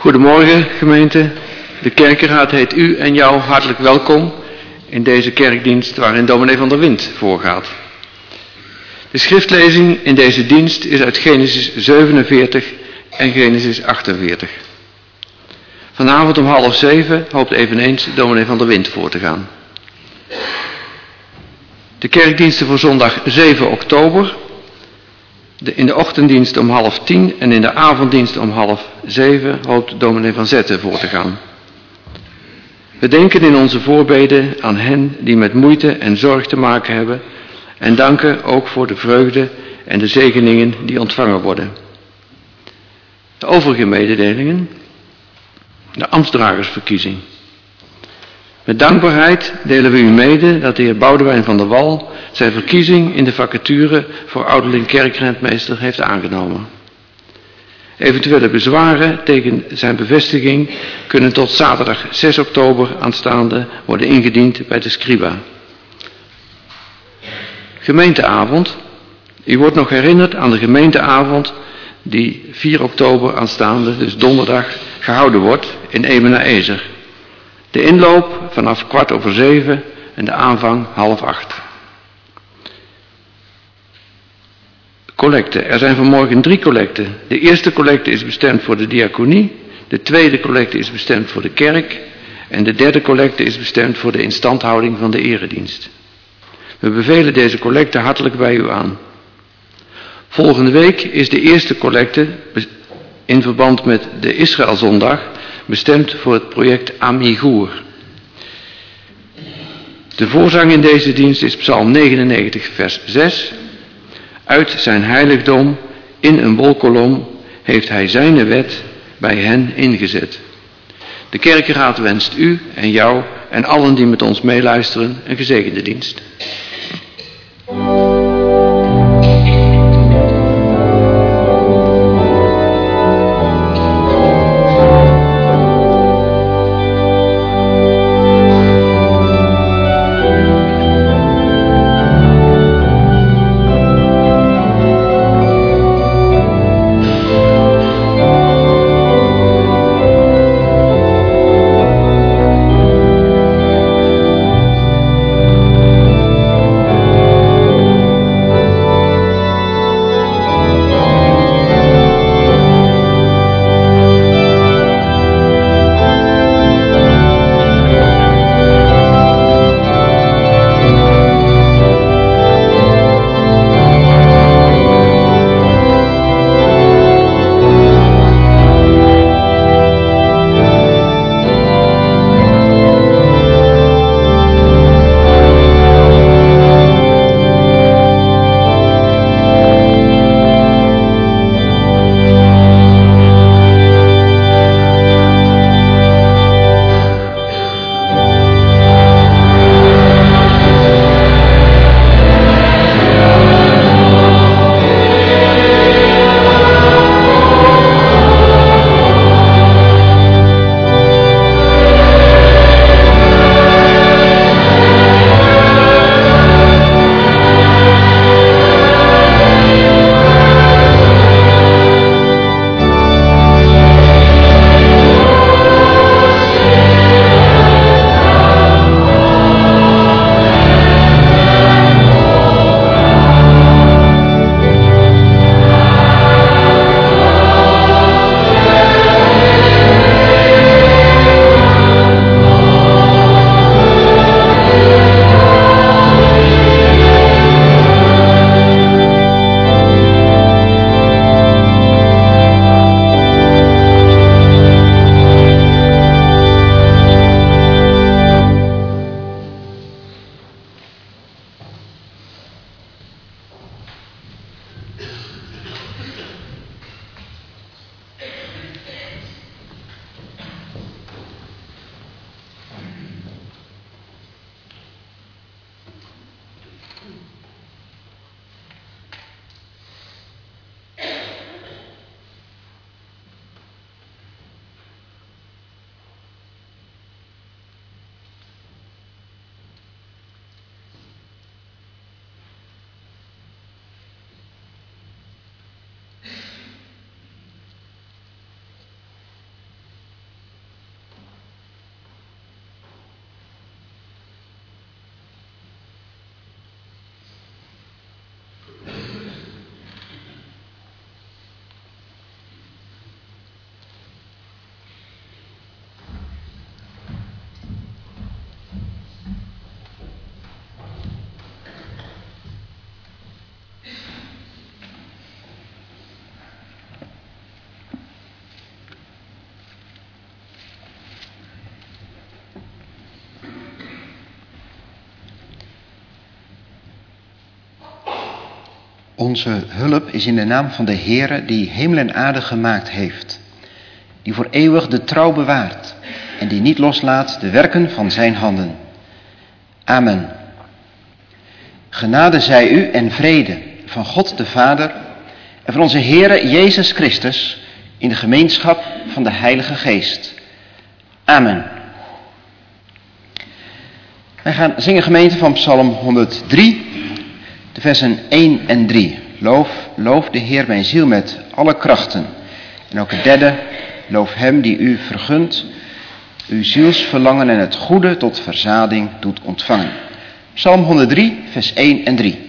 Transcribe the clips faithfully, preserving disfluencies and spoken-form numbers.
Goedemorgen gemeente. De kerkenraad heet u en jou hartelijk welkom in deze kerkdienst waarin dominee van der Wind voorgaat. De schriftlezing in deze dienst is uit Genesis zevenenveertig en Genesis achtenveertig. Vanavond om half zeven hoopt eveneens dominee van der Wind voor te gaan. De kerkdiensten voor zondag zeven oktober. De, in de ochtenddienst om half tien en in de avonddienst om half zeven hoopt dominee van Zetten voor te gaan. We denken in onze voorbeden aan hen die met moeite en zorg te maken hebben en danken ook voor de vreugde en de zegeningen die ontvangen worden. De overige mededelingen. De ambtsdragersverkiezing. Met dankbaarheid delen we u mede dat de heer Boudewijn van der Wal zijn verkiezing in de vacature voor ouderling kerkrentmeester heeft aangenomen. Eventuele bezwaren tegen zijn bevestiging kunnen tot zaterdag zes oktober aanstaande worden ingediend bij de scriba. Gemeenteavond. U wordt nog herinnerd aan de gemeenteavond die vier oktober aanstaande, dus donderdag, gehouden wordt in Emen-na-Ezer. De inloop vanaf kwart over zeven en de aanvang half acht. Collecte. Er zijn vanmorgen drie collecten. De eerste collecte is bestemd voor de diaconie. De tweede collecte is bestemd voor de kerk. En de derde collecte is bestemd voor de instandhouding van de eredienst. We bevelen deze collecte hartelijk bij u aan. Volgende week is de eerste collecte in verband met de Israëlzondag bestemd voor het project Amigoer. De voorzang in deze dienst is Psalm negenennegentig vers zes. Uit zijn heiligdom in een wolkolom heeft hij zijn wet bij hen ingezet. De kerkenraad wenst u en jou en allen die met ons meeluisteren een gezegende dienst. Thank Onze hulp is in de naam van de Heere die hemel en aarde gemaakt heeft, die voor eeuwig de trouw bewaart en die niet loslaat de werken van zijn handen. Amen. Genade zij u en vrede van God de Vader en van onze Heere Jezus Christus in de gemeenschap van de Heilige Geest. Amen. Wij gaan zingen gemeente van Psalm honderddrie, de versen één en drie. Loof, loof de Heer mijn ziel met alle krachten. En ook het derde, loof hem die u vergunt, uw zielsverlangen en het goede tot verzading doet ontvangen. Psalm honderddrie, vers één en drie.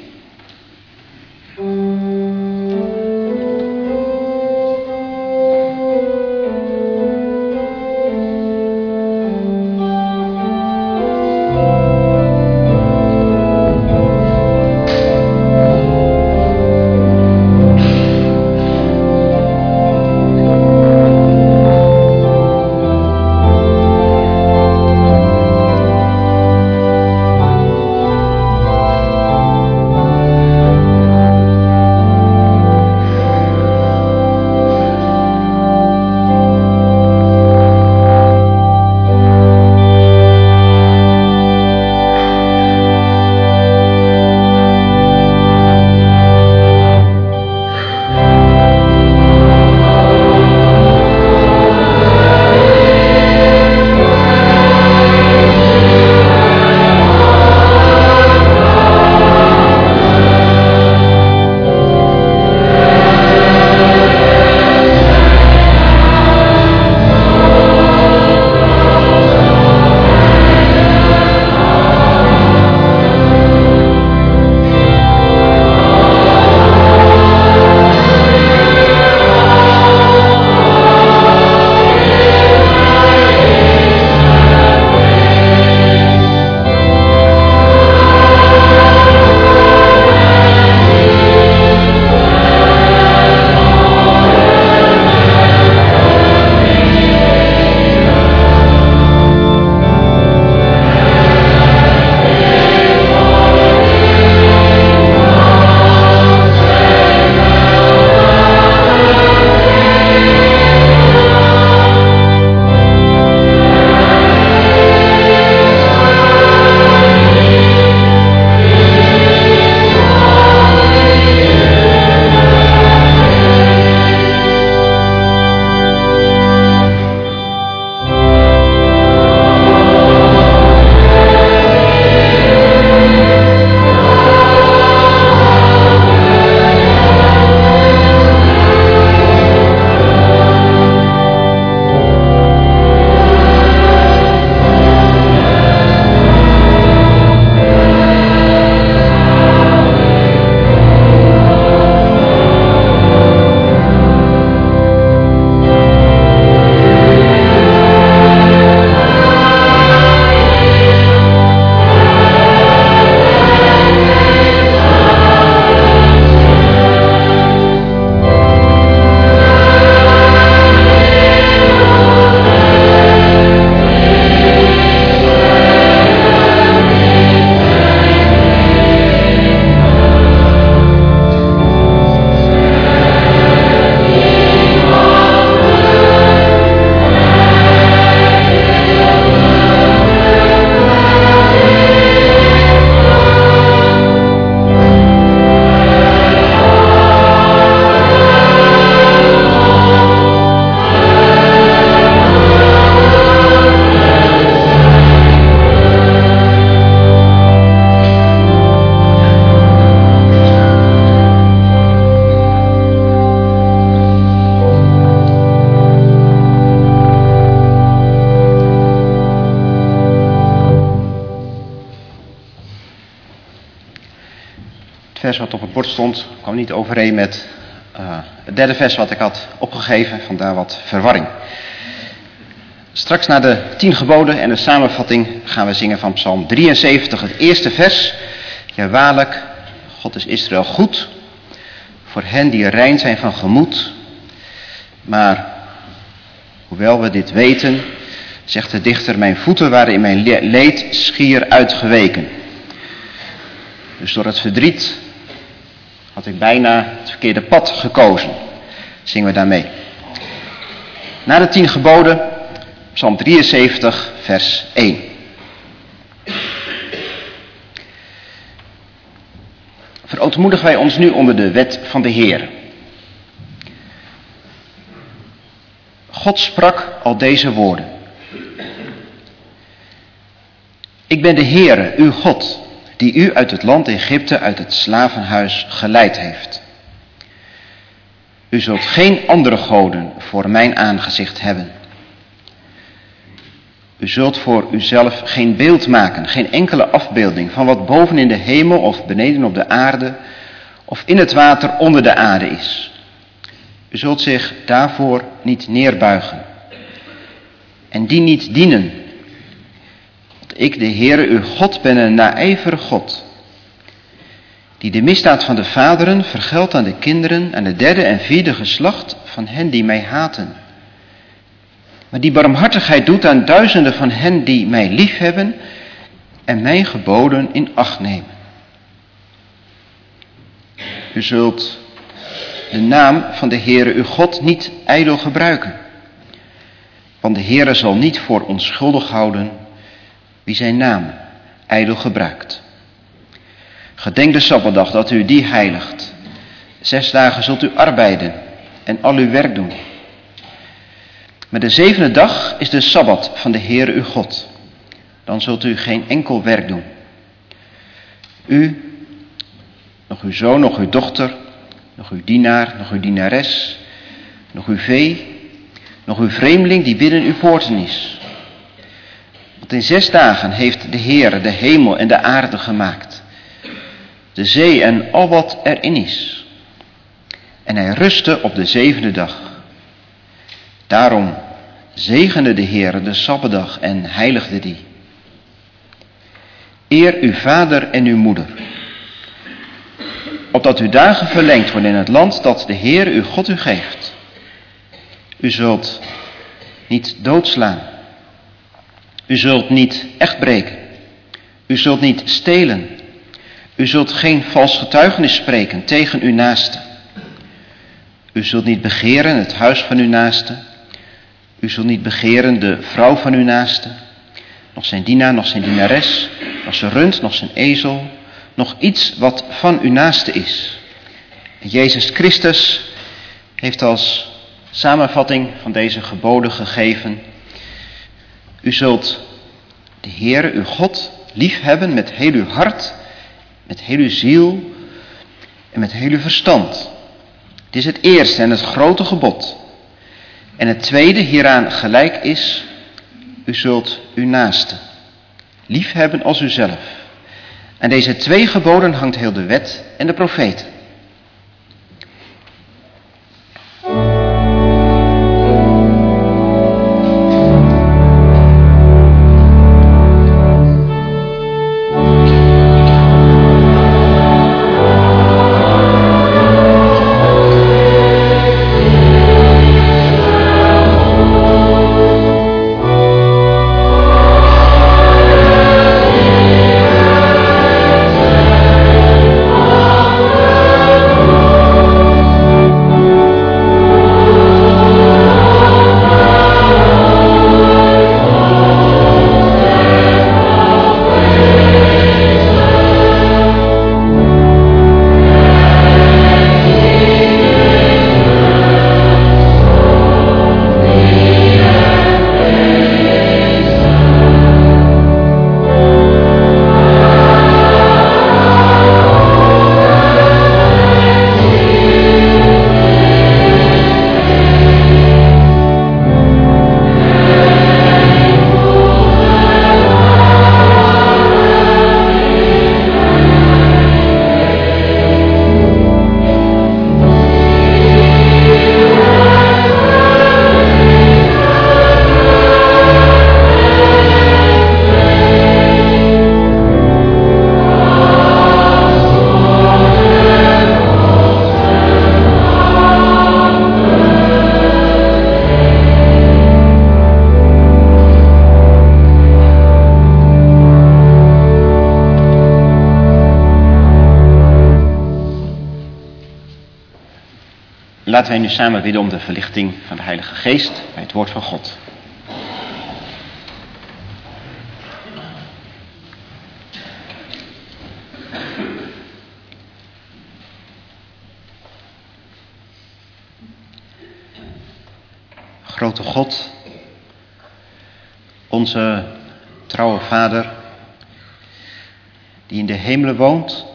vers wat op het bord stond kwam niet overeen met uh, het derde vers wat ik had opgegeven, vandaar wat verwarring. Straks na de tien geboden en de samenvatting gaan we zingen van Psalm drieënzeventig, het eerste vers. Ja, waarlijk, God is Israël goed, voor hen die rein zijn van gemoed. Maar, hoewel we dit weten, zegt de dichter, mijn voeten waren in mijn leed schier uitgeweken. Dus door het verdriet had had ik bijna het verkeerde pad gekozen. Zingen we daarmee. Na de tien geboden, Psalm drieënzeventig, vers één. Verootmoedigen wij ons nu onder de wet van de Heer. God sprak al deze woorden. Ik ben de Heere, uw God, die u uit het land Egypte, uit het slavenhuis geleid heeft. U zult geen andere goden voor mijn aangezicht hebben. U zult voor uzelf geen beeld maken, geen enkele afbeelding van wat boven in de hemel of beneden op de aarde of in het water onder de aarde is. U zult zich daarvoor niet neerbuigen en die niet dienen. Want ik, de Heere, uw God, ben een naijverige God, die de misdaad van de vaderen vergeldt aan de kinderen, aan het derde en vierde geslacht van hen die mij haten. Maar die barmhartigheid doet aan duizenden van hen die mij liefhebben en mijn geboden in acht nemen. U zult de naam van de Heere uw God niet ijdel gebruiken. Want de Heere zal niet voor onschuldig houden wie zijn naam ijdel gebruikt. Gedenk de Sabbatdag dat u die heiligt. Zes dagen zult u arbeiden en al uw werk doen. Maar de zevende dag is de Sabbat van de Heere uw God. Dan zult u geen enkel werk doen. U, nog uw zoon, nog uw dochter, nog uw dienaar, nog uw dienares, nog uw vee, nog uw vreemdeling die binnen uw poorten is. Want in zes dagen heeft de Heere de hemel en de aarde gemaakt, de zee en al wat erin is. En hij rustte op de zevende dag. Daarom zegende de Heere de Sabbatdag en heiligde die. Eer uw vader en uw moeder, opdat uw dagen verlengd worden in het land dat de Heere uw God u geeft. U zult niet doodslaan. U zult niet echt breken. U zult niet stelen. U zult geen vals getuigenis spreken tegen uw naaste. U zult niet begeren het huis van uw naaste. U zult niet begeren de vrouw van uw naaste, nog zijn dienaar, nog zijn dienares, nog zijn rund, nog zijn ezel, nog iets wat van uw naaste is. En Jezus Christus heeft als samenvatting van deze geboden gegeven: u zult de Heere, uw God, liefhebben met heel uw hart, met heel uw ziel en met heel uw verstand. Het is het eerste en het grote gebod. En het tweede hieraan gelijk is: u zult uw naaste liefhebben als uzelf. En deze twee geboden hangt heel de wet en de profeten. Oh Laten wij nu samen bidden om de verlichting van de Heilige Geest bij het woord van God. Grote God, onze trouwe Vader, die in de hemelen woont.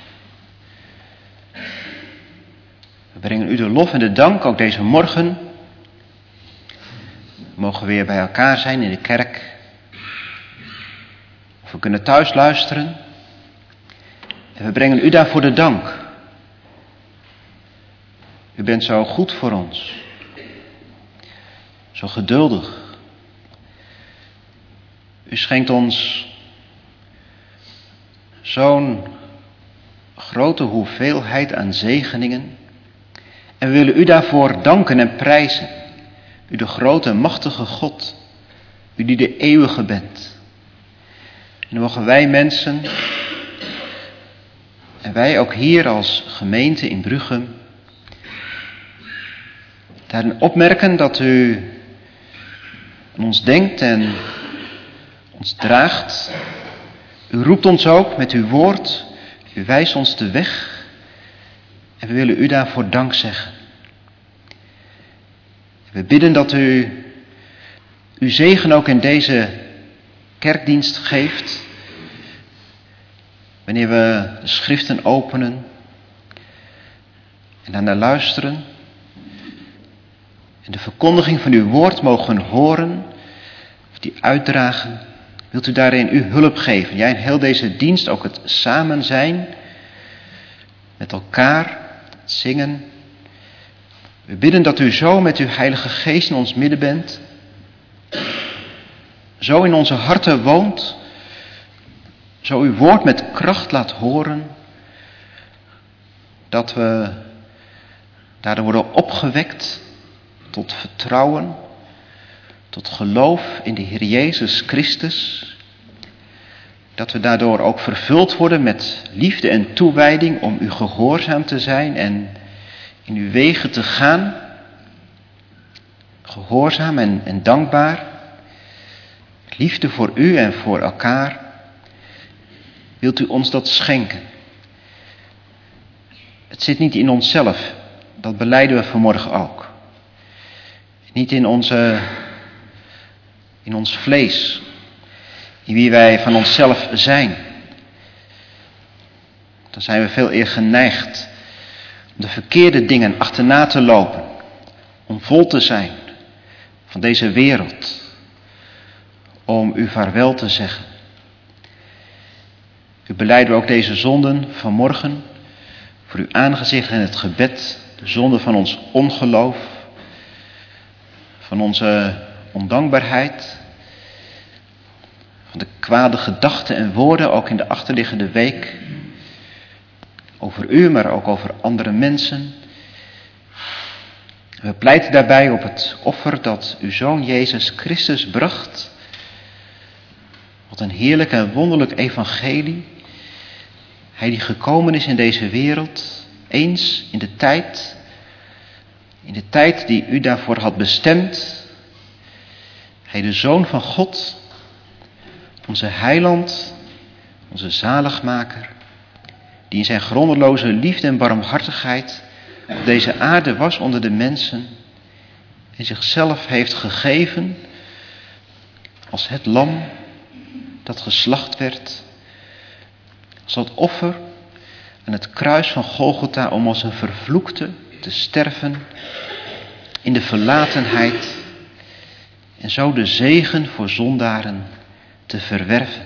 We brengen u de lof en de dank ook deze morgen. We mogen weer bij elkaar zijn in de kerk. Of we kunnen thuis luisteren. En we brengen u daarvoor de dank. U bent zo goed voor ons. Zo geduldig. U schenkt ons zo'n grote hoeveelheid aan zegeningen. En we willen u daarvoor danken en prijzen. U de grote en machtige God. U die de eeuwige bent. En dan mogen wij mensen, en wij ook hier als gemeente in Bruchem, daarin opmerken dat u aan ons denkt en ons draagt. U roept ons ook met uw woord. U wijst ons de weg. En we willen u daarvoor dank zeggen. We bidden dat u uw zegen ook in deze kerkdienst geeft. Wanneer we de schriften openen en daarnaar luisteren. En de verkondiging van uw woord mogen horen, of die uitdragen. Wilt u daarin uw hulp geven? Jij in heel deze dienst ook het samen zijn, met elkaar, het zingen. We bidden dat u zo met uw Heilige Geest in ons midden bent. Zo in onze harten woont. Zo uw woord met kracht laat horen. Dat we daardoor worden opgewekt tot vertrouwen, tot geloof in de Heer Jezus Christus. Dat we daardoor ook vervuld worden met liefde en toewijding om u gehoorzaam te zijn en in uw wegen te gaan. Gehoorzaam en, en dankbaar. Liefde voor u en voor elkaar. Wilt u ons dat schenken? Het zit niet in onszelf. Dat belijden we vanmorgen ook. Niet in onze, in ons vlees. In wie wij van onszelf zijn. Dan zijn we veel eer geneigd om de verkeerde dingen achterna te lopen. Om vol te zijn van deze wereld. Om u vaarwel te zeggen. U belijden we ook deze zonden vanmorgen. Voor uw aangezicht en het gebed. De zonde van ons ongeloof. Van onze ondankbaarheid. Van de kwade gedachten en woorden, ook in de achterliggende week. Over u, maar ook over andere mensen. We pleiten daarbij op het offer dat uw Zoon Jezus Christus bracht. Wat een heerlijk en wonderlijk evangelie. Hij die gekomen is in deze wereld, eens in de tijd, in de tijd die u daarvoor had bestemd. Hij de Zoon van God, onze heiland, onze zaligmaker, die in zijn grondeloze liefde en barmhartigheid op deze aarde was onder de mensen en zichzelf heeft gegeven als het lam dat geslacht werd, als dat offer aan het kruis van Golgotha om als een vervloekte te sterven in de verlatenheid en zo de zegen voor zondaren te verwerven.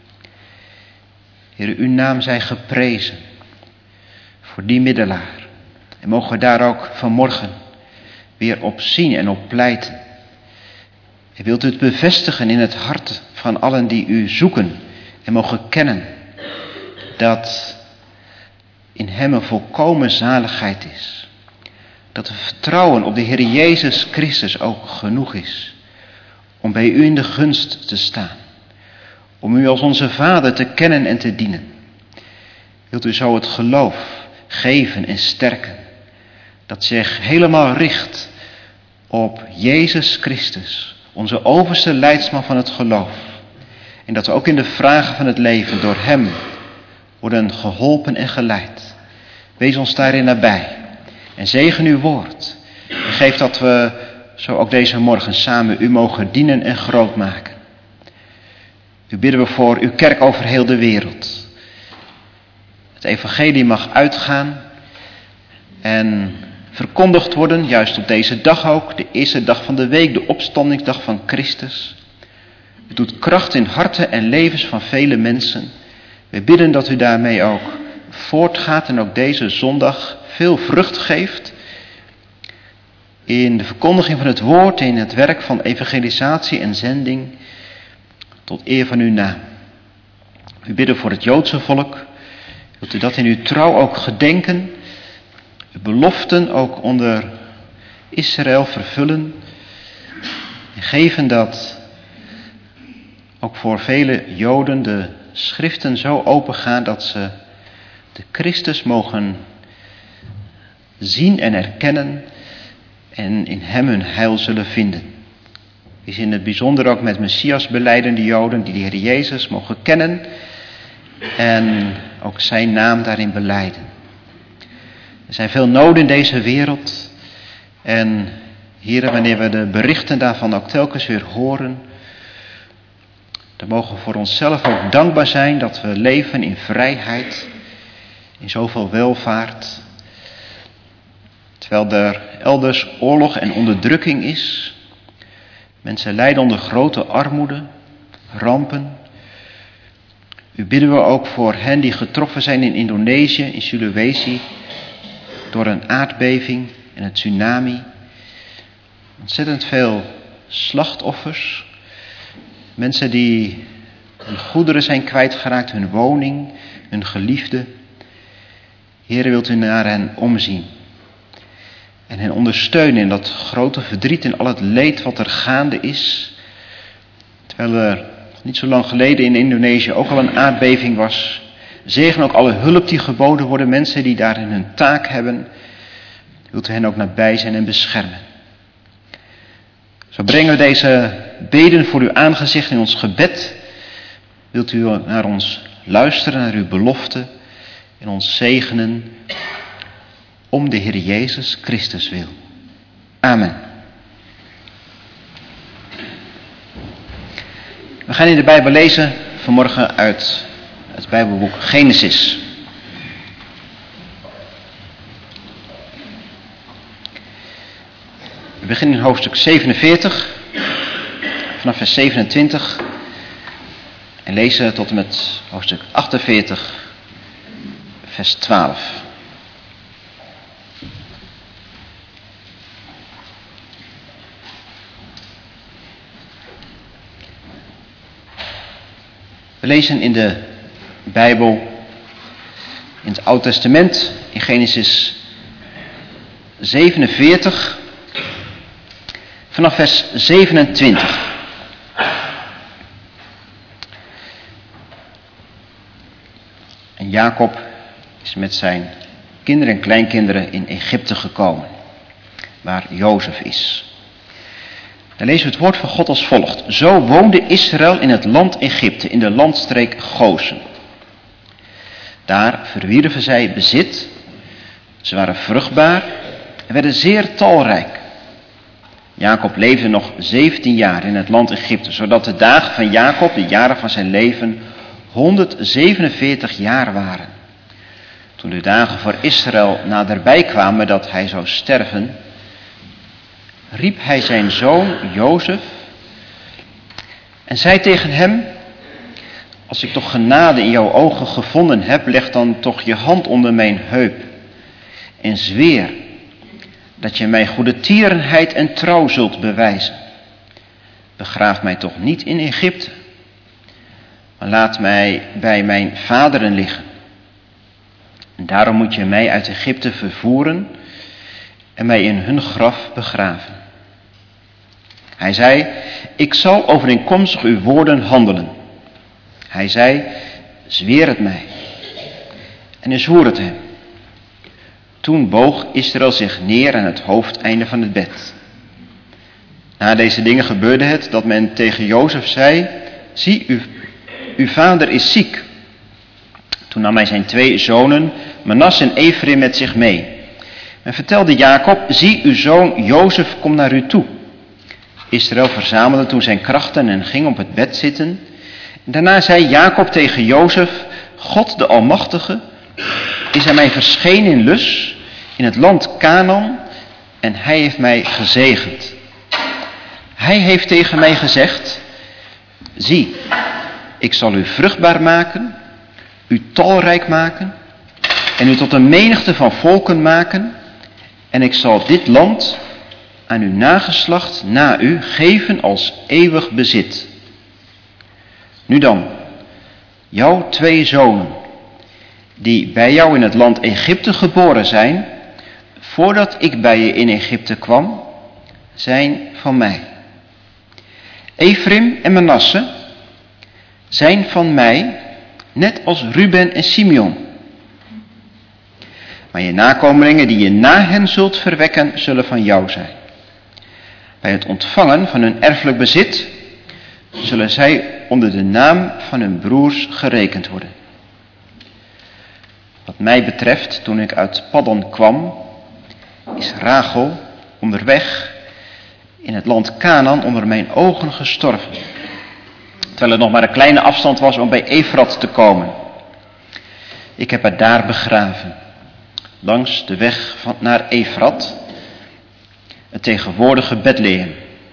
Heer, uw naam zij geprezen voor die middelaar. En mogen we daar ook vanmorgen weer op zien en op pleiten. En wilt u het bevestigen in het hart van allen die u zoeken en mogen kennen dat in hem een volkomen zaligheid is. Dat het vertrouwen op de Heer Jezus Christus ook genoeg is om bij u in de gunst te staan. Om u als onze Vader te kennen en te dienen. Wilt u zo het geloof geven en sterken. dat zich helemaal richt op Jezus Christus, onze overste leidsman van het geloof. En dat we ook in de vragen van het leven door hem worden geholpen en geleid. Wees ons daarin nabij en zegen uw woord. En geef dat we zo ook deze morgen samen u mogen dienen en groot maken. U bidden we voor uw kerk over heel de wereld. Het evangelie mag uitgaan en verkondigd worden, juist op deze dag ook, de eerste dag van de week, de opstandingsdag van Christus. Het doet kracht in harten en levens van vele mensen. We bidden dat u daarmee ook voortgaat en ook deze zondag veel vrucht geeft in de verkondiging van het woord, in het werk van evangelisatie en zending, tot eer van uw naam. We bidden voor het Joodse volk. Wilt u dat in uw trouw ook gedenken, uw beloften ook onder Israël vervullen en geven dat ook voor vele Joden de schriften zo opengaan dat ze de Christus mogen zien en erkennen en in hem hun heil zullen vinden. Is in het bijzonder ook met Messias belijdende Joden die de Heer Jezus mogen kennen en ook zijn naam daarin belijden. Er zijn veel noden in deze wereld en Heere, wanneer we de berichten daarvan ook telkens weer horen, dan mogen we voor onszelf ook dankbaar zijn dat we leven in vrijheid, in zoveel welvaart. Terwijl er elders oorlog en onderdrukking is. Mensen lijden onder grote armoede, rampen. U bidden we ook voor hen die getroffen zijn in Indonesië, in Sulawesi, door een aardbeving en een tsunami. Ontzettend veel slachtoffers. Mensen die hun goederen zijn kwijtgeraakt, hun woning, hun geliefden. Heere, wilt u naar hen omzien. En hen ondersteunen in dat grote verdriet en al het leed wat er gaande is. Terwijl er niet zo lang geleden in Indonesië ook al een aardbeving was. Zegen ook alle hulp die geboden worden, mensen die daarin hun taak hebben. Wilt u hen ook nabij zijn en beschermen. Zo brengen we deze beden voor uw aangezicht in ons gebed. Wilt u naar ons luisteren, naar uw belofte en ons zegenen om de Heer Jezus Christus wil. Amen. We gaan in de Bijbel lezen vanmorgen uit het Bijbelboek Genesis. We beginnen in hoofdstuk zevenenveertig, vanaf vers zevenentwintig, en lezen tot en met hoofdstuk achtenveertig, vers twaalf. We lezen in de Bijbel, in het Oude Testament, in Genesis zevenenveertig, vanaf vers zevenentwintig. En Jacob is met zijn kinderen en kleinkinderen in Egypte gekomen, waar Jozef is. Dan lezen we het woord van God als volgt. Zo woonde Israël in het land Egypte, in de landstreek Gozen. Daar verwierven zij bezit. Ze waren vruchtbaar en werden zeer talrijk. Jacob leefde nog zeventien jaar in het land Egypte, zodat de dagen van Jacob, de jaren van zijn leven, honderdzevenenveertig jaar waren. Toen de dagen voor Israël naderbij kwamen dat hij zou sterven, riep hij zijn zoon Jozef en zei tegen hem: als ik toch genade in jouw ogen gevonden heb, leg dan toch je hand onder mijn heup en zweer dat je mij goedertierenheid en trouw zult bewijzen. Begraaf mij toch niet in Egypte, maar laat mij bij mijn vaderen liggen. En daarom moet je mij uit Egypte vervoeren en mij in hun graf begraven. Hij zei: ik zal overeenkomstig uw woorden handelen. Hij zei: zweer het mij. En hij zwoer het hem. Toen boog Israël zich neer aan het hoofdeinde van het bed. Na deze dingen gebeurde het dat men tegen Jozef zei: zie, uw, uw vader is ziek. Toen nam hij zijn twee zonen, Manasse en Efraim, met zich mee. Men vertelde Jacob: zie, uw zoon Jozef komt naar u toe. Israël verzamelde toen zijn krachten en ging op het bed zitten. En daarna zei Jacob tegen Jozef: God de Almachtige is aan mij verschenen in Lus, in het land Kanaan, en hij heeft mij gezegend. Hij heeft tegen mij gezegd: zie, ik zal u vruchtbaar maken, u talrijk maken en u tot een menigte van volken maken, en ik zal dit land aan uw nageslacht na u geven als eeuwig bezit. Nu dan, jouw twee zonen, die bij jou in het land Egypte geboren zijn, voordat ik bij je in Egypte kwam, zijn van mij. Efraim en Manasse zijn van mij, net als Ruben en Simeon. Maar je nakomelingen die je na hen zult verwekken, zullen van jou zijn. Bij het ontvangen van hun erfelijk bezit zullen zij onder de naam van hun broers gerekend worden. Wat mij betreft, toen ik uit Paddan kwam, is Rachel onderweg in het land Kanaan onder mijn ogen gestorven. Terwijl het nog maar een kleine afstand was om bij Efrat te komen. Ik heb haar daar begraven, langs de weg van, naar Efrat, het tegenwoordige Bethlehem.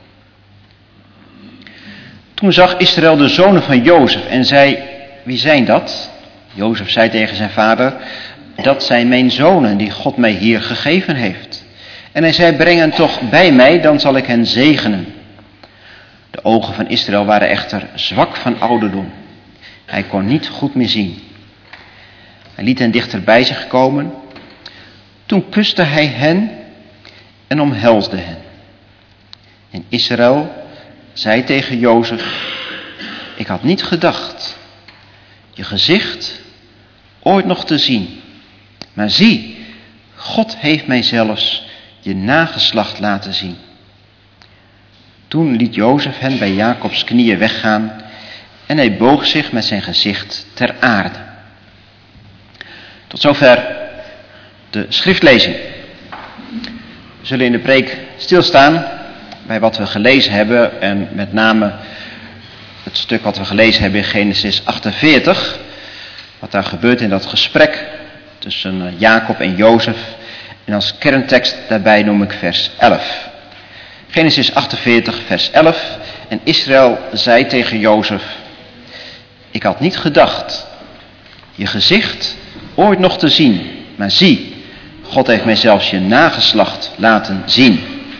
Toen zag Israël de zonen van Jozef en zei: wie zijn dat? Jozef zei tegen zijn vader: dat zijn mijn zonen die God mij hier gegeven heeft. En hij zei: breng hen toch bij mij, dan zal ik hen zegenen. De ogen van Israël waren echter zwak van ouderdom. Hij kon niet goed meer zien. Hij liet hen dichter bij zich komen. Toen kuste hij hen en omhelsde hen. En Israël zei tegen Jozef: ik had niet gedacht je gezicht ooit nog te zien. Maar zie, God heeft mij zelfs je nageslacht laten zien. Toen liet Jozef hen bij Jacobs knieën weggaan en hij boog zich met zijn gezicht ter aarde. Tot zover de schriftlezing. We zullen in de preek stilstaan bij wat we gelezen hebben en met name het stuk wat we gelezen hebben in Genesis achtenveertig. Wat daar gebeurt in dat gesprek tussen Jacob en Jozef. En als kerntekst daarbij noem ik vers elf. Genesis achtenveertig, vers elf. En Israël zei tegen Jozef: ik had niet gedacht je gezicht ooit nog te zien. Maar zie, God heeft mij zelfs je nageslacht laten zien.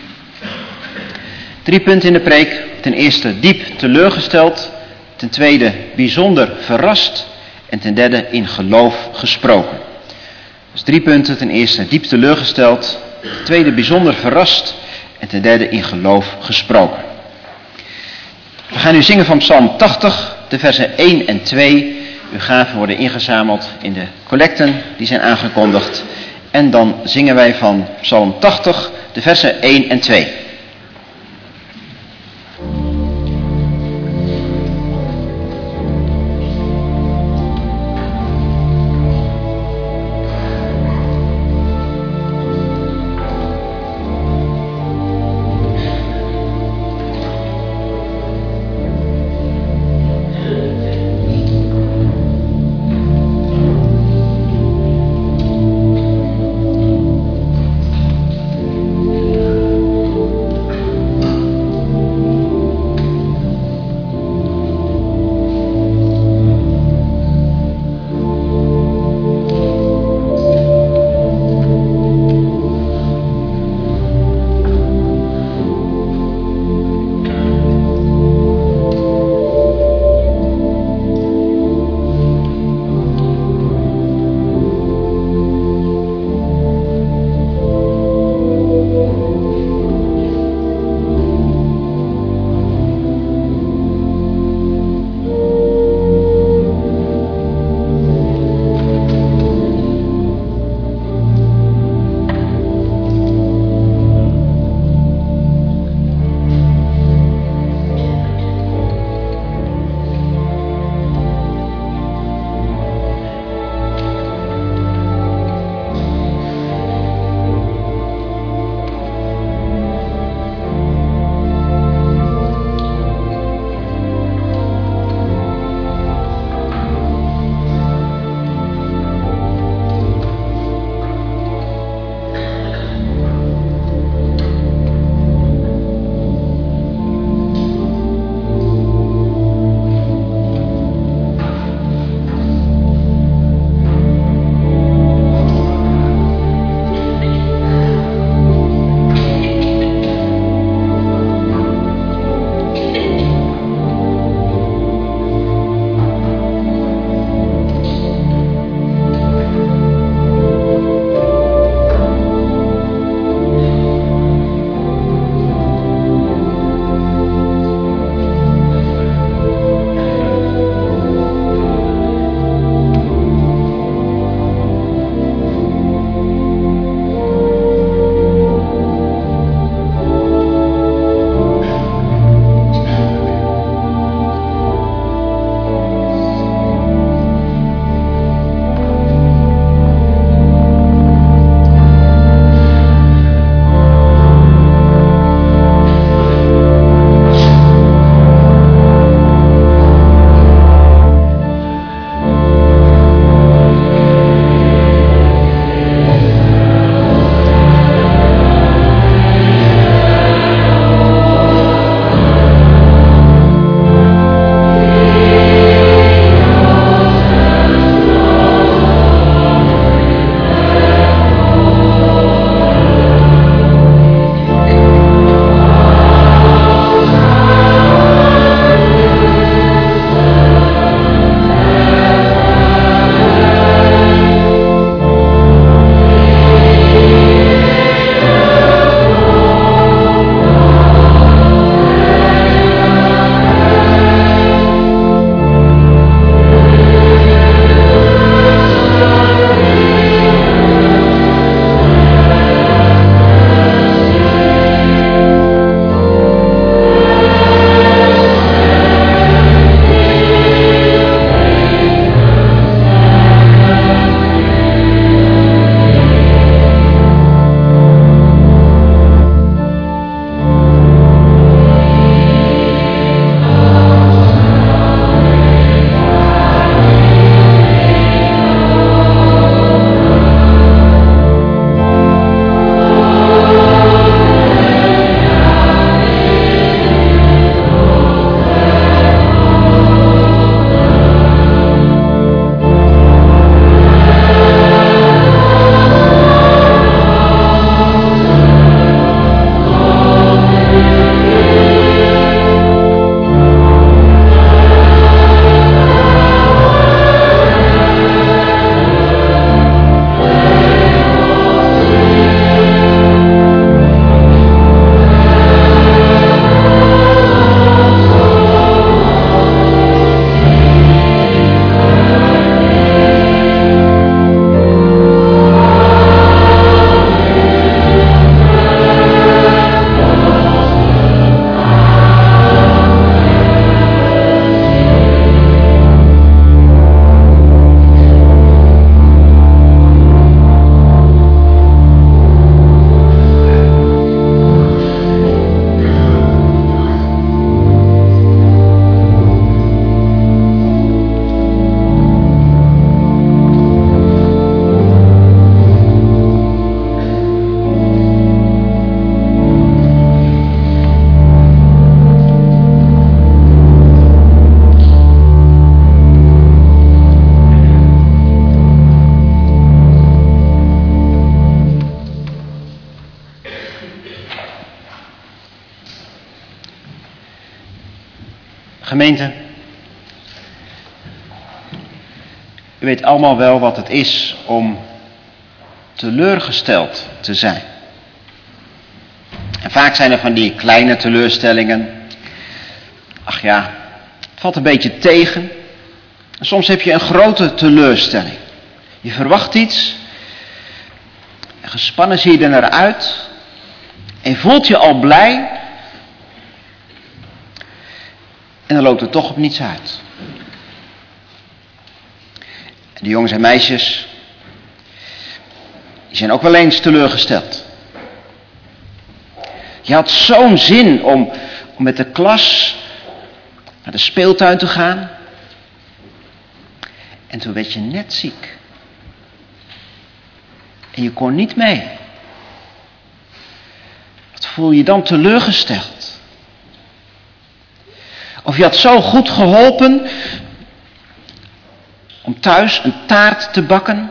Drie punten in de preek. Ten eerste diep teleurgesteld. Ten tweede bijzonder verrast. En ten derde in geloof gesproken. Dus drie punten. Ten eerste diep teleurgesteld. Ten tweede bijzonder verrast. En ten derde in geloof gesproken. We gaan nu zingen van Psalm tachtig, de versen één en twee. Uw gaven worden ingezameld in de collecten die zijn aangekondigd. En dan zingen wij van Psalm tachtig, de versen één en twee. Gemeente, u weet allemaal wel wat het is om teleurgesteld te zijn. En vaak zijn er van die kleine teleurstellingen. Ach ja, het valt een beetje tegen. En soms heb je een grote teleurstelling. Je verwacht iets. En gespannen zie je er naar uit. En je voelt je al blij. En dan loopt het toch op niets uit. En de jongens en meisjes, die zijn ook wel eens teleurgesteld. Je had zo'n zin om, om met de klas naar de speeltuin te gaan. En toen werd je net ziek. En je kon niet mee. Wat voel je dan teleurgesteld? Of je had zo goed geholpen om thuis een taart te bakken.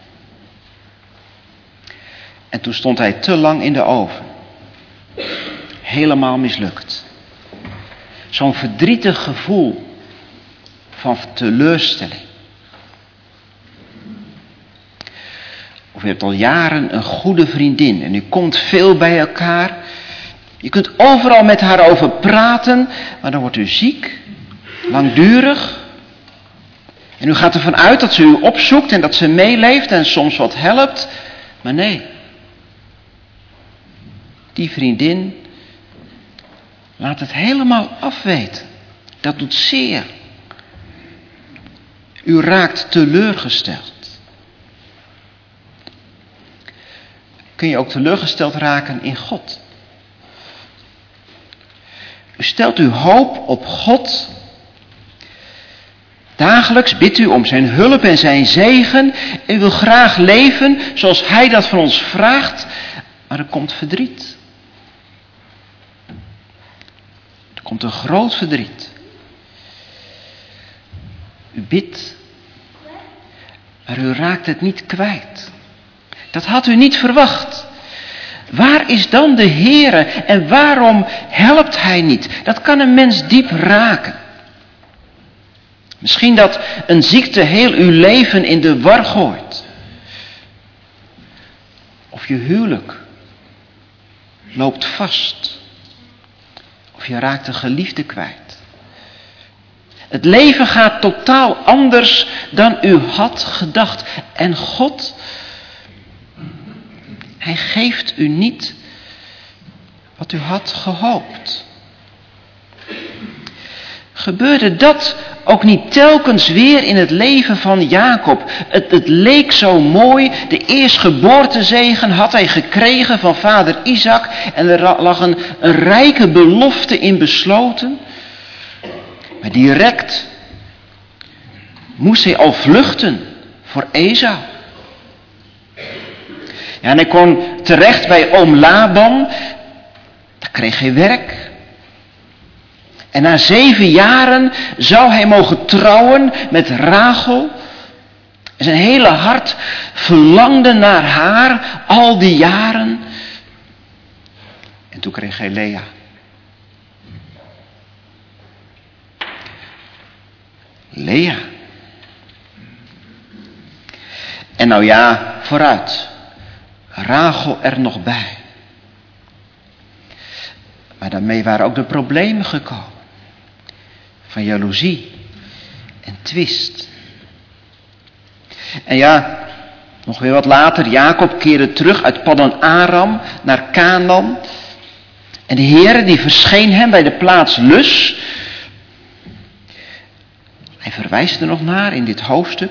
En toen stond hij te lang in de oven. Helemaal mislukt. Zo'n verdrietig gevoel van teleurstelling. Of je hebt al jaren een goede vriendin en u komt veel bij elkaar. Je kunt overal met haar over praten, maar dan wordt u ziek, langdurig. En u gaat ervan uit dat ze u opzoekt en dat ze meeleeft en soms wat helpt. Maar nee, die vriendin laat het helemaal afweten. Dat doet zeer. U raakt teleurgesteld. Kun je ook teleurgesteld raken in God. U stelt uw hoop op God. Dagelijks bidt u om zijn hulp en zijn zegen. U wil graag leven zoals hij dat van ons vraagt. Maar er komt verdriet. Er komt een groot verdriet. U bidt. Maar u raakt het niet kwijt. Dat had u niet verwacht. Waar is dan de Heere en waarom helpt hij niet? Dat kan een mens diep raken. Misschien dat een ziekte heel uw leven in de war gooit. Of je huwelijk loopt vast. Of je raakt een geliefde kwijt. Het leven gaat totaal anders dan u had gedacht. En God, hij geeft u niet wat u had gehoopt. Gebeurde dat ook niet telkens weer in het leven van Jacob? Het, het leek zo mooi. De eerstgeboortezegen had hij gekregen van vader Isaac. En er lag een, een rijke belofte in besloten. Maar direct moest hij al vluchten voor Esau. Ja, en hij kon terecht bij oom Laban. Daar kreeg hij werk. En na zeven jaren zou hij mogen trouwen met Rachel. En zijn hele hart verlangde naar haar al die jaren. En toen kreeg hij Lea. Lea. En nou ja, vooruit. Rachel er nog bij. Maar daarmee waren ook de problemen gekomen. Van jaloezie en twist. En ja, nog weer wat later, Jacob keerde terug uit Paddan Aram naar Kanaan. En de Heere die verscheen hem bij de plaats Lus. Hij verwijst er nog naar in dit hoofdstuk.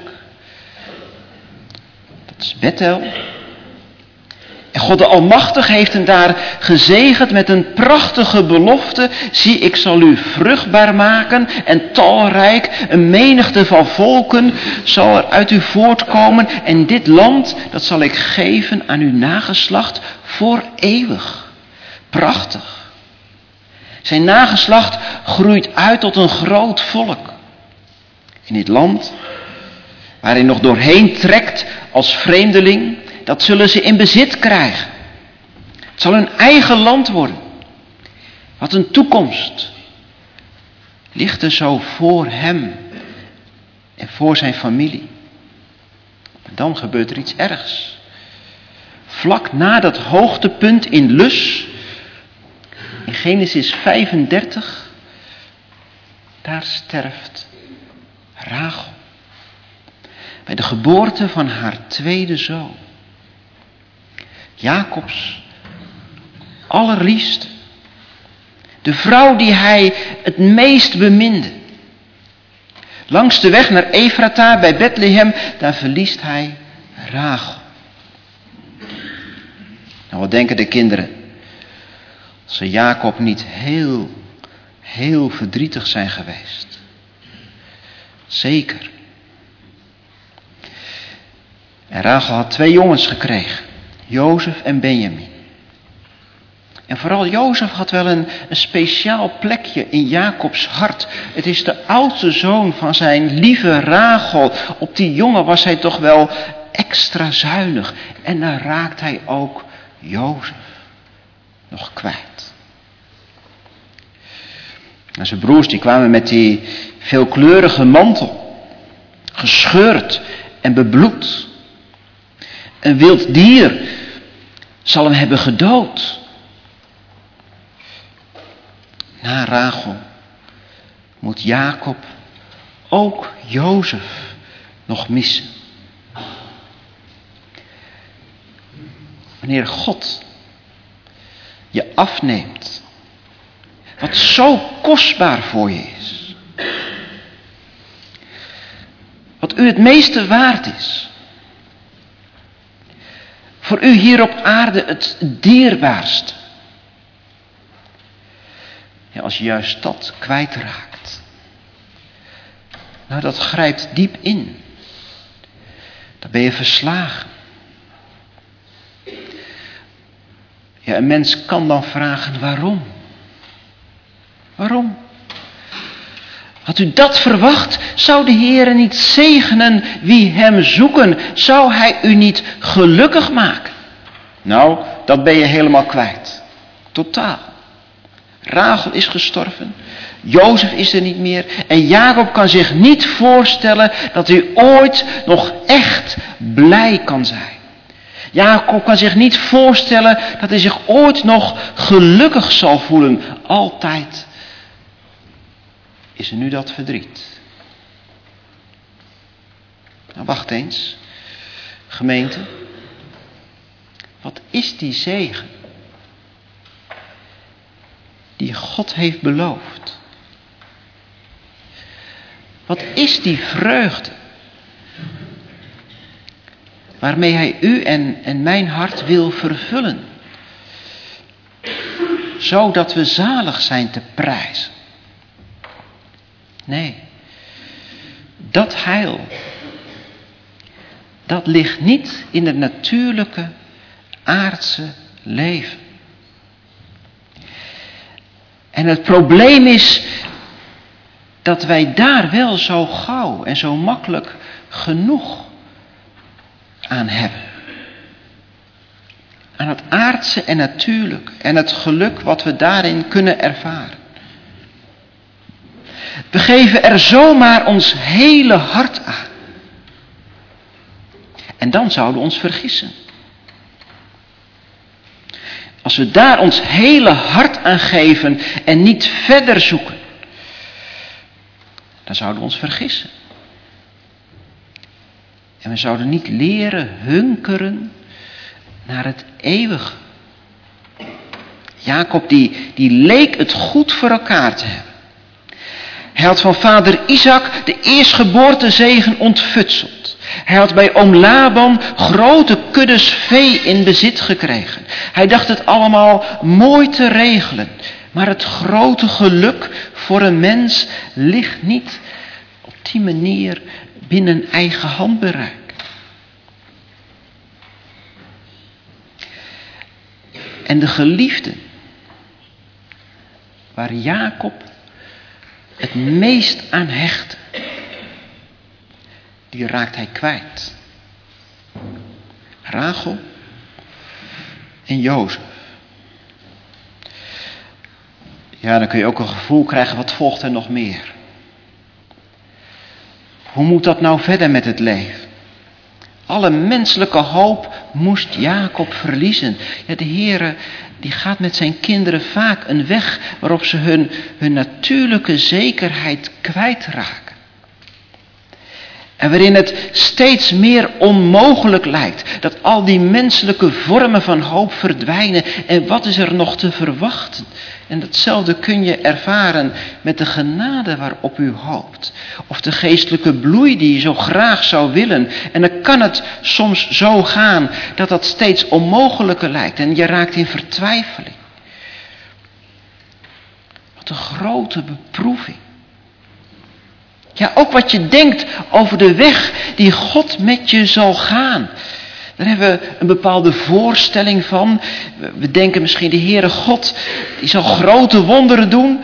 Dat is Bethel. En God de Almachtige heeft hem daar gezegend met een prachtige belofte. Zie, ik zal u vruchtbaar maken en talrijk. Een menigte van volken zal er uit u voortkomen. En dit land, dat zal ik geven aan uw nageslacht voor eeuwig. Prachtig. Zijn nageslacht groeit uit tot een groot volk. In dit land, waar hij nog doorheen trekt als vreemdeling, dat zullen ze in bezit krijgen. Het zal hun eigen land worden. Wat een toekomst. ligt er zo voor hem en voor zijn familie. Maar dan gebeurt er iets ergs. Vlak na dat hoogtepunt in Lus, in Genesis vijfendertig, daar sterft Rachel. Bij de geboorte van haar tweede zoon. Jacobs allerliefste. De vrouw die hij het meest beminde. Langs de weg naar Efrata bij Bethlehem, daar verliest hij Rachel. Nou, wat denken de kinderen? Als ze Jacob niet heel, heel verdrietig zijn geweest. Zeker. En Rachel had twee jongens gekregen. Jozef en Benjamin. En vooral Jozef had wel een, een speciaal plekje in Jacobs hart. Het is de oudste zoon van zijn lieve Rachel. Op die jongen was hij toch wel extra zuinig. En dan raakt hij ook Jozef nog kwijt. En zijn broers die kwamen met die veelkleurige mantel. Gescheurd en bebloed. Een wild dier zal hem hebben gedood. Na Rachel moet Jacob ook Jozef nog missen. Wanneer God je afneemt wat zo kostbaar voor je is. Wat u het meeste waard is. Voor u hier op aarde het dierbaarste. Ja, als je juist dat kwijtraakt. Nou, dat grijpt diep in. Dan ben je verslagen. Ja, een mens kan dan vragen waarom? Waarom? Had u dat verwacht? Zou de Heere niet zegenen wie hem zoeken? Zou hij u niet gelukkig maken? Nou, dat ben je helemaal kwijt. Totaal. Rachel is gestorven. Jozef is er niet meer. En Jacob kan zich niet voorstellen dat hij ooit nog echt blij kan zijn. Jacob kan zich niet voorstellen dat hij zich ooit nog gelukkig zal voelen. Altijd is er nu dat verdriet. Nou, wacht eens. Gemeente. Wat is die zegen die God heeft beloofd? Wat is die vreugde waarmee hij u en, en mijn hart wil vervullen? Zodat we zalig zijn te prijzen. Nee, dat heil, dat ligt niet in het natuurlijke aardse leven. En het probleem is dat wij daar wel zo gauw en zo makkelijk genoeg aan hebben. Aan het aardse en natuurlijk en het geluk wat we daarin kunnen ervaren. We geven er zomaar ons hele hart aan. En dan zouden we ons vergissen. Als we daar ons hele hart aan geven en niet verder zoeken, dan zouden we ons vergissen. En we zouden niet leren hunkeren naar het eeuwige. Jacob die, die leek het goed voor elkaar te hebben. Hij had van vader Isaac de eerstgeboortezegen ontfutseld. Hij had bij oom Laban grote kuddes vee in bezit gekregen. Hij dacht het allemaal mooi te regelen. Maar het grote geluk voor een mens ligt niet op die manier binnen eigen handbereik. En de geliefde waar Jacob het meest aan hechtte, die raakt hij kwijt. Rachel en Jozef. Ja, dan kun je ook een gevoel krijgen, wat volgt er nog meer? Hoe moet dat nou verder met het leven? Alle menselijke hoop moest Jacob verliezen. Ja, de Heere die gaat met zijn kinderen vaak een weg waarop ze hun, hun natuurlijke zekerheid kwijtraken. En waarin het steeds meer onmogelijk lijkt. Dat al die menselijke vormen van hoop verdwijnen. En wat is er nog te verwachten? En datzelfde kun je ervaren met de genade waarop u hoopt. Of de geestelijke bloei die je zo graag zou willen. En dan kan het soms zo gaan dat dat steeds onmogelijker lijkt. En je raakt in vertwijfeling. Wat een grote beproeving. Ja, ook wat je denkt over de weg die God met je zal gaan. Daar hebben we een bepaalde voorstelling van. We denken misschien de Heere God, die zal grote wonderen doen.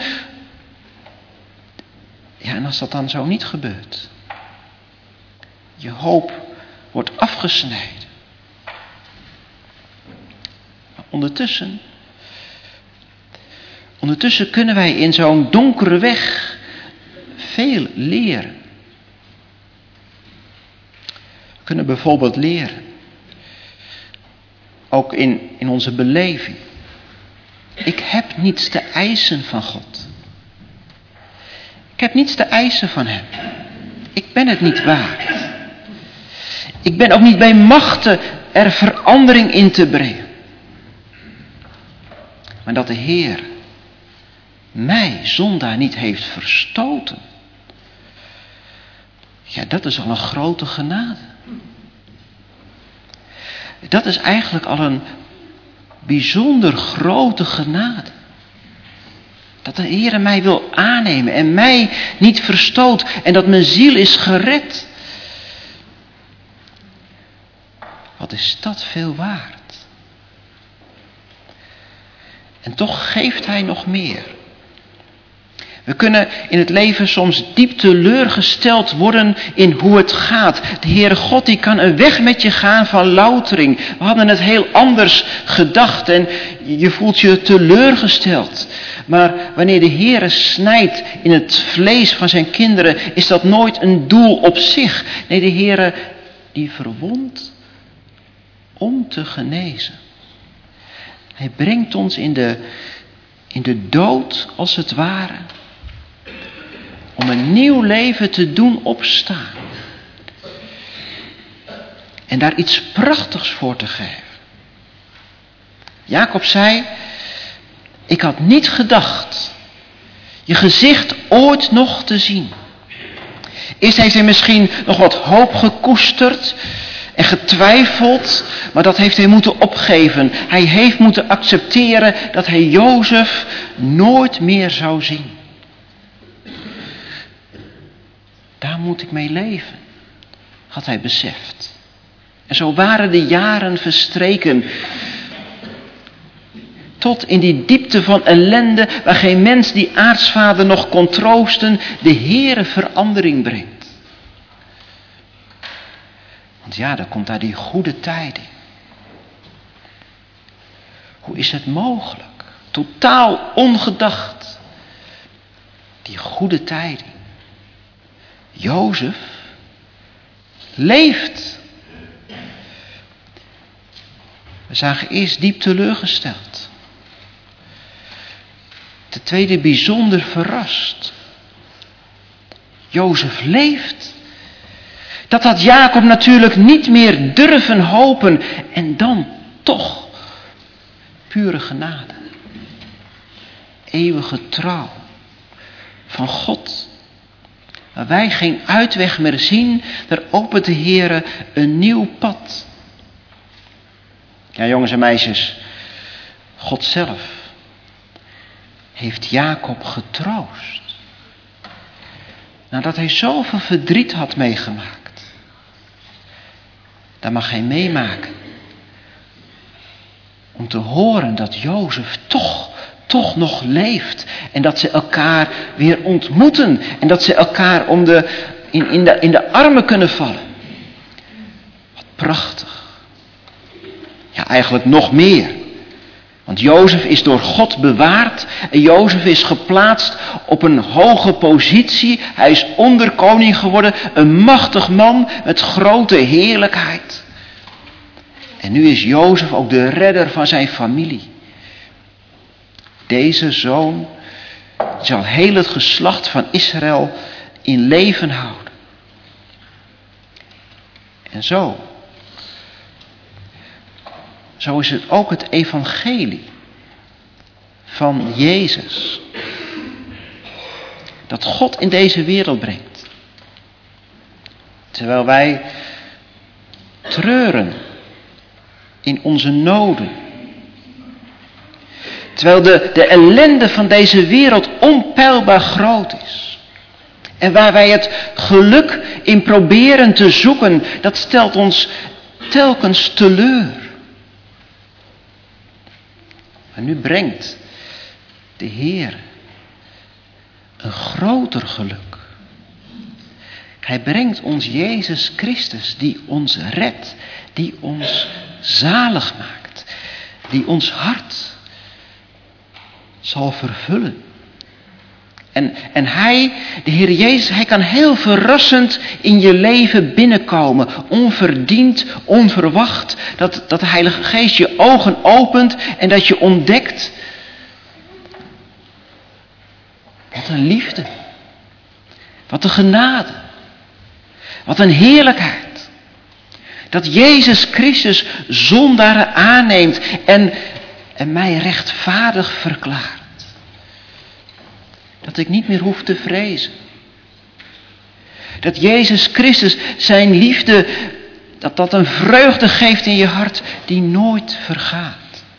Ja, en als dat dan zo niet gebeurt. Je hoop wordt afgesneden. Maar ondertussen, ondertussen kunnen wij in zo'n donkere weg veel leren. We kunnen bijvoorbeeld leren. Ook in, in onze beleving. Ik heb niets te eisen van God. Ik heb niets te eisen van hem. Ik ben het niet waard. Ik ben ook niet bij machte er verandering in te brengen. Maar dat de Heer mij, zondaar, niet heeft verstoten. Ja, dat is al een grote genade. Dat is eigenlijk al een bijzonder grote genade. Dat de Heer mij wil aannemen en mij niet verstoot en dat mijn ziel is gered. Wat is dat veel waard? En toch geeft hij nog meer. We kunnen in het leven soms diep teleurgesteld worden in hoe het gaat. De Heere God die kan een weg met je gaan van loutering. We hadden het heel anders gedacht en je voelt je teleurgesteld. Maar wanneer de Heere snijdt in het vlees van zijn kinderen, is dat nooit een doel op zich. Nee, de Heere die verwondt om te genezen. Hij brengt ons in de, in de dood als het ware. Om een nieuw leven te doen opstaan. En daar iets prachtigs voor te geven. Jacob zei, ik had niet gedacht je gezicht ooit nog te zien. Eerst heeft hij misschien nog wat hoop gekoesterd en getwijfeld, maar dat heeft hij moeten opgeven. Hij heeft moeten accepteren dat hij Jozef nooit meer zou zien. Daar moet ik mee leven, had hij beseft. En zo waren de jaren verstreken. Tot in die diepte van ellende, waar geen mens die aartsvader nog kon troosten, de Heere verandering brengt. Want ja, dan komt daar die goede tijding. Hoe is het mogelijk? Totaal ongedacht. Die goede tijding. Jozef leeft. We zagen eerst diep teleurgesteld. Ten tweede bijzonder verrast. Jozef leeft. Dat had Jacob natuurlijk niet meer durven hopen. En dan toch pure genade. Eeuwige trouw van God. Waar wij geen uitweg meer zien, daar opent de Heere een nieuw pad. Ja, jongens en meisjes, God zelf heeft Jacob getroost. Nadat hij zoveel verdriet had meegemaakt. Daar mag hij meemaken. Om te horen dat Jozef toch, toch nog leeft. En dat ze elkaar weer ontmoeten. En dat ze elkaar om de, in, in, de, in de armen kunnen vallen. Wat prachtig. Ja, eigenlijk nog meer. Want Jozef is door God bewaard en Jozef is geplaatst op een hoge positie. Hij is onderkoning geworden, een machtig man met grote heerlijkheid. En nu is Jozef ook de redder van zijn familie. Deze zoon zal heel het geslacht van Israël in leven houden. En zo, zo is het ook het evangelie van Jezus. Dat God in deze wereld brengt. Terwijl wij treuren in onze noden. Terwijl de, de ellende van deze wereld onpeilbaar groot is. En waar wij het geluk in proberen te zoeken, dat stelt ons telkens teleur. Maar nu brengt de Heer een groter geluk. Hij brengt ons Jezus Christus die ons redt, die ons zalig maakt, die ons hart zal vervullen. En, en hij, de Heer Jezus, hij kan heel verrassend in je leven binnenkomen. Onverdiend, onverwacht. Dat, dat de Heilige Geest je ogen opent en dat je ontdekt. Wat een liefde. Wat een genade. Wat een heerlijkheid. Dat Jezus Christus zondaren aanneemt en, en mij rechtvaardig verklaart. Dat ik niet meer hoef te vrezen. Dat Jezus Christus zijn liefde, dat dat een vreugde geeft in je hart die nooit vergaat.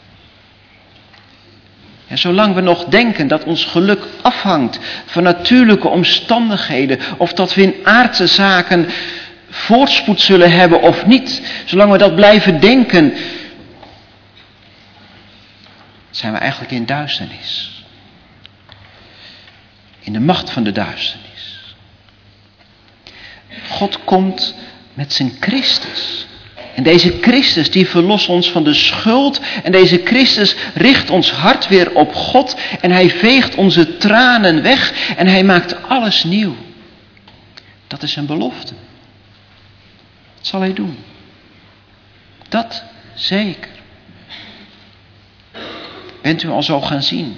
En zolang we nog denken dat ons geluk afhangt van natuurlijke omstandigheden, of dat we in aardse zaken voorspoed zullen hebben of niet, zolang we dat blijven denken, zijn we eigenlijk in duisternis. In de macht van de duisternis. God komt met zijn Christus. En deze Christus die verlost ons van de schuld. En deze Christus richt ons hart weer op God. En hij veegt onze tranen weg. En hij maakt alles nieuw. Dat is een belofte. Dat zal hij doen. Dat zeker. Bent u al zo gaan zien?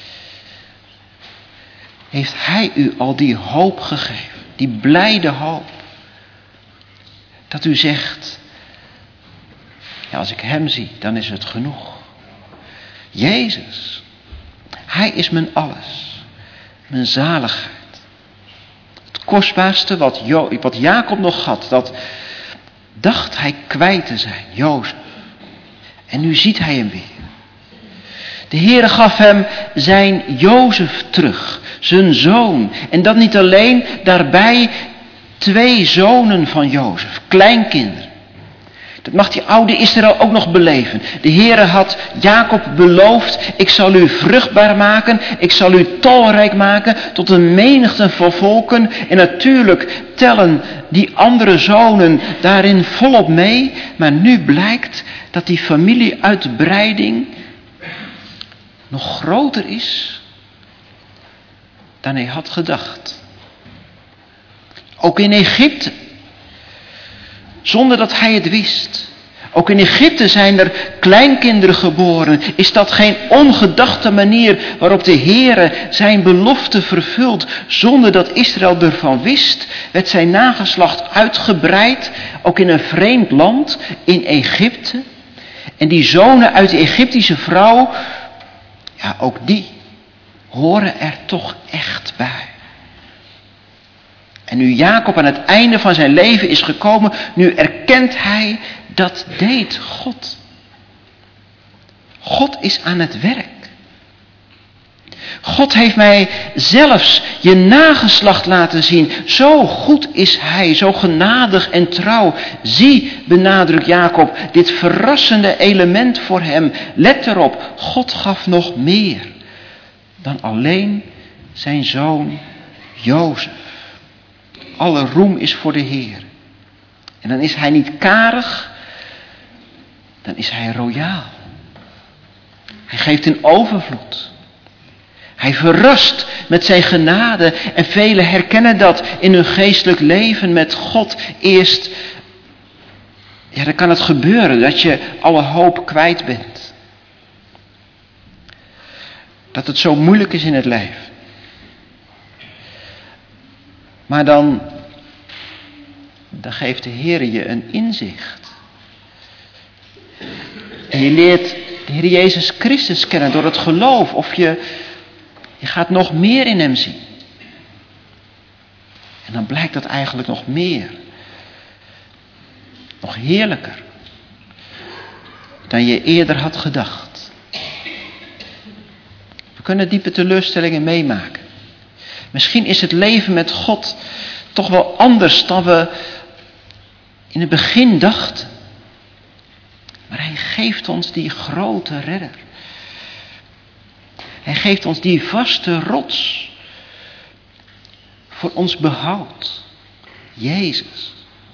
Heeft hij u al die hoop gegeven, die blijde hoop, dat u zegt, ja, als ik hem zie, dan is het genoeg. Jezus, hij is mijn alles, mijn zaligheid. Het kostbaarste wat, jo- wat Jacob nog had, dat dacht hij kwijt te zijn, Jozef. En nu ziet hij hem weer. De Heere gaf hem zijn Jozef terug, zijn zoon. En dat niet alleen, daarbij twee zonen van Jozef, kleinkinderen. Dat mag die oude Israël ook nog beleven. De Heere had Jacob beloofd, ik zal u vruchtbaar maken, ik zal u talrijk maken tot een menigte van volken. En natuurlijk tellen die andere zonen daarin volop mee. Maar nu blijkt dat die familieuitbreiding nog groter is dan hij had gedacht. Ook in Egypte, zonder dat hij het wist. Ook in Egypte zijn er kleinkinderen geboren. Is dat geen ongedachte manier waarop de Heere zijn belofte vervult, zonder dat Israël ervan wist? Werd zijn nageslacht uitgebreid, ook in een vreemd land, in Egypte. En die zonen uit de Egyptische vrouw, ja, ook die horen er toch echt bij. En nu Jacob aan het einde van zijn leven is gekomen, nu erkent hij, dat deed God. God is aan het werk. God heeft mij zelfs je nageslacht laten zien. Zo goed is hij, zo genadig en trouw. Zie, benadrukt Jacob, dit verrassende element voor hem. Let erop, God gaf nog meer dan alleen zijn zoon Jozef. Alle roem is voor de Heer. En dan is hij niet karig, dan is hij royaal. Hij geeft in overvloed. Hij verrast met zijn genade en velen herkennen dat in hun geestelijk leven met God eerst. Ja, dan kan het gebeuren dat je alle hoop kwijt bent. Dat het zo moeilijk is in het leven. Maar dan, dan geeft de Heer je een inzicht. En je leert de Heer Jezus Christus kennen door het geloof. Of je, je gaat nog meer in hem zien. En dan blijkt dat eigenlijk nog meer. Nog heerlijker. Dan je eerder had gedacht. We kunnen diepe teleurstellingen meemaken. Misschien is het leven met God toch wel anders dan we in het begin dachten. Maar hij geeft ons die grote redder. Hij geeft ons die vaste rots. Voor ons behoud. Jezus.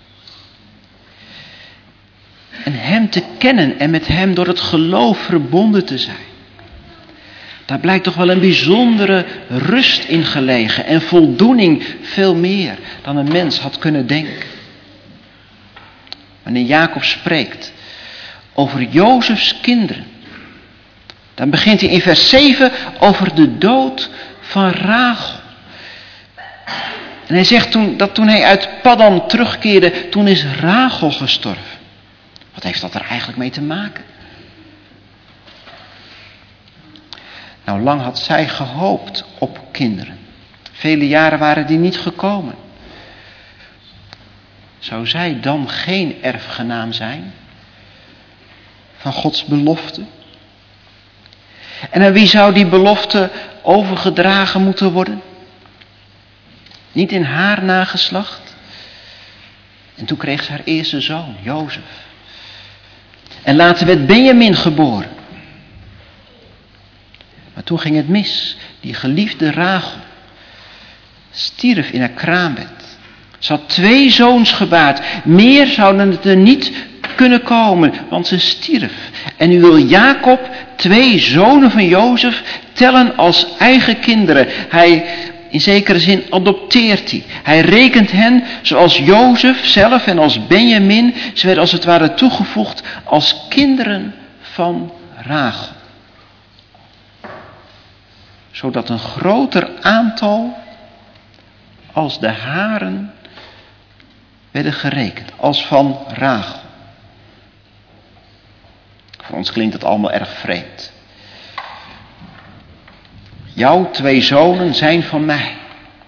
En hem te kennen en met hem door het geloof verbonden te zijn. Daar blijkt toch wel een bijzondere rust in gelegen en voldoening veel meer dan een mens had kunnen denken. Wanneer Jacob spreekt over Jozefs kinderen, dan begint hij in vers zeven over de dood van Rachel. En hij zegt toen, dat toen hij uit Paddan terugkeerde, toen is Rachel gestorven. Wat heeft dat er eigenlijk mee te maken? Nou, lang had zij gehoopt op kinderen. Vele jaren waren die niet gekomen. Zou zij dan geen erfgenaam zijn van Gods belofte? En aan wie zou die belofte overgedragen moeten worden? Niet in haar nageslacht. En toen kreeg ze haar eerste zoon, Jozef. En later werd Benjamin geboren. Maar toen ging het mis. Die geliefde Rachel stierf in haar kraambed. Ze had twee zoons gebaard. Meer zouden het er niet kunnen komen, want ze stierf. En nu wil Jacob twee zonen van Jozef tellen als eigen kinderen. Hij, in zekere zin, adopteert hij. Hij rekent hen zoals Jozef zelf en als Benjamin. Ze werden als het ware toegevoegd als kinderen van Rachel. Zodat een groter aantal als de haren werden gerekend. Als van Rachel. Voor ons klinkt het allemaal erg vreemd. Jouw twee zonen zijn van mij.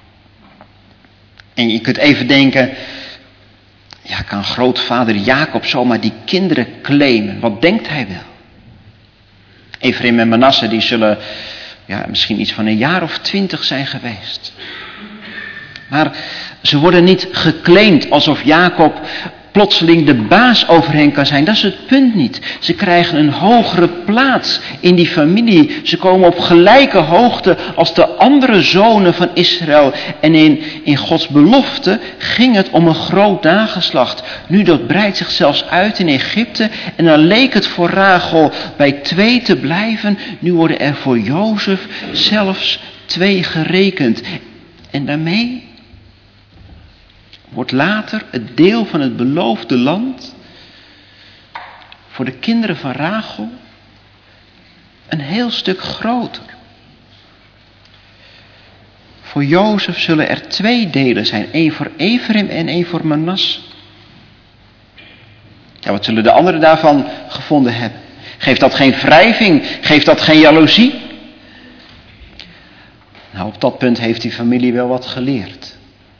En je kunt even denken, ja, kan grootvader Jacob zomaar die kinderen claimen? Wat denkt hij wel? Efraim en Manasse, die zullen ja, misschien iets van een jaar of twintig zijn geweest. Maar ze worden niet geclaimd alsof Jacob plotseling de baas over hen kan zijn. Dat is het punt niet. Ze krijgen een hogere plaats in die familie. Ze komen op gelijke hoogte als de andere zonen van Israël. En in, in Gods belofte ging het om een groot nageslacht. Nu dat breidt zich zelfs uit in Egypte. En dan leek het voor Rachel bij twee te blijven. Nu worden er voor Jozef zelfs twee gerekend. En daarmee wordt later het deel van het beloofde land voor de kinderen van Rachel een heel stuk groter. Voor Jozef zullen er twee delen zijn, één voor Efraim en één voor Manasse. Ja, wat zullen de anderen daarvan gevonden hebben? Geeft dat geen wrijving? Geeft dat geen jaloezie? Nou, op dat punt heeft die familie wel wat geleerd.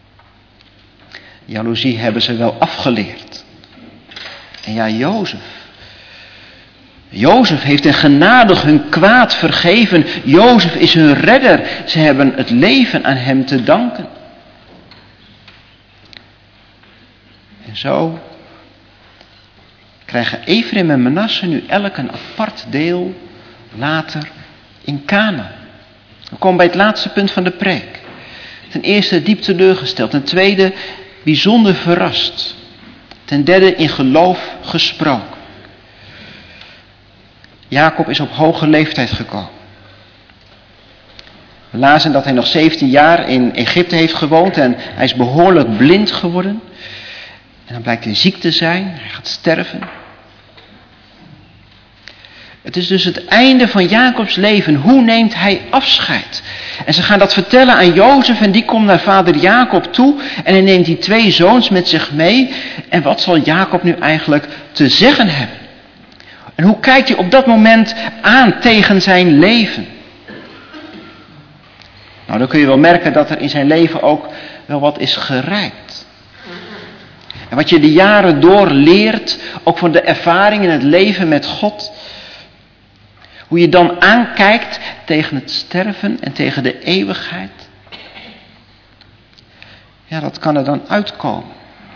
Jaloezie hebben ze wel afgeleerd. En ja, Jozef. Jozef heeft hen genadig hun kwaad vergeven. Jozef is hun redder. Ze hebben het leven aan hem te danken. En zo krijgen Efraim en Manasse nu elk een apart deel later in Kanaan. We komen bij het laatste punt van de preek. Ten eerste diep teleurgesteld. Ten tweede bijzonder verrast. Ten derde in geloof gesproken. Jacob is op hoge leeftijd gekomen. We lazen dat hij nog zeventien jaar in Egypte heeft gewoond en hij is behoorlijk blind geworden. En dan blijkt hij ziek te zijn, hij gaat sterven. Het is dus het einde van Jacobs leven. Hoe neemt hij afscheid? En ze gaan dat vertellen aan Jozef en die komt naar vader Jacob toe. En hij neemt die twee zoons met zich mee. En wat zal Jacob nu eigenlijk te zeggen hebben? En hoe kijkt hij op dat moment aan tegen zijn leven? Nou, dan kun je wel merken dat er in zijn leven ook wel wat is gerijpt. En wat je de jaren door leert, ook van de ervaring in het leven met God. Hoe je dan aankijkt tegen het sterven en tegen de eeuwigheid. Ja, dat kan er dan uitkomen.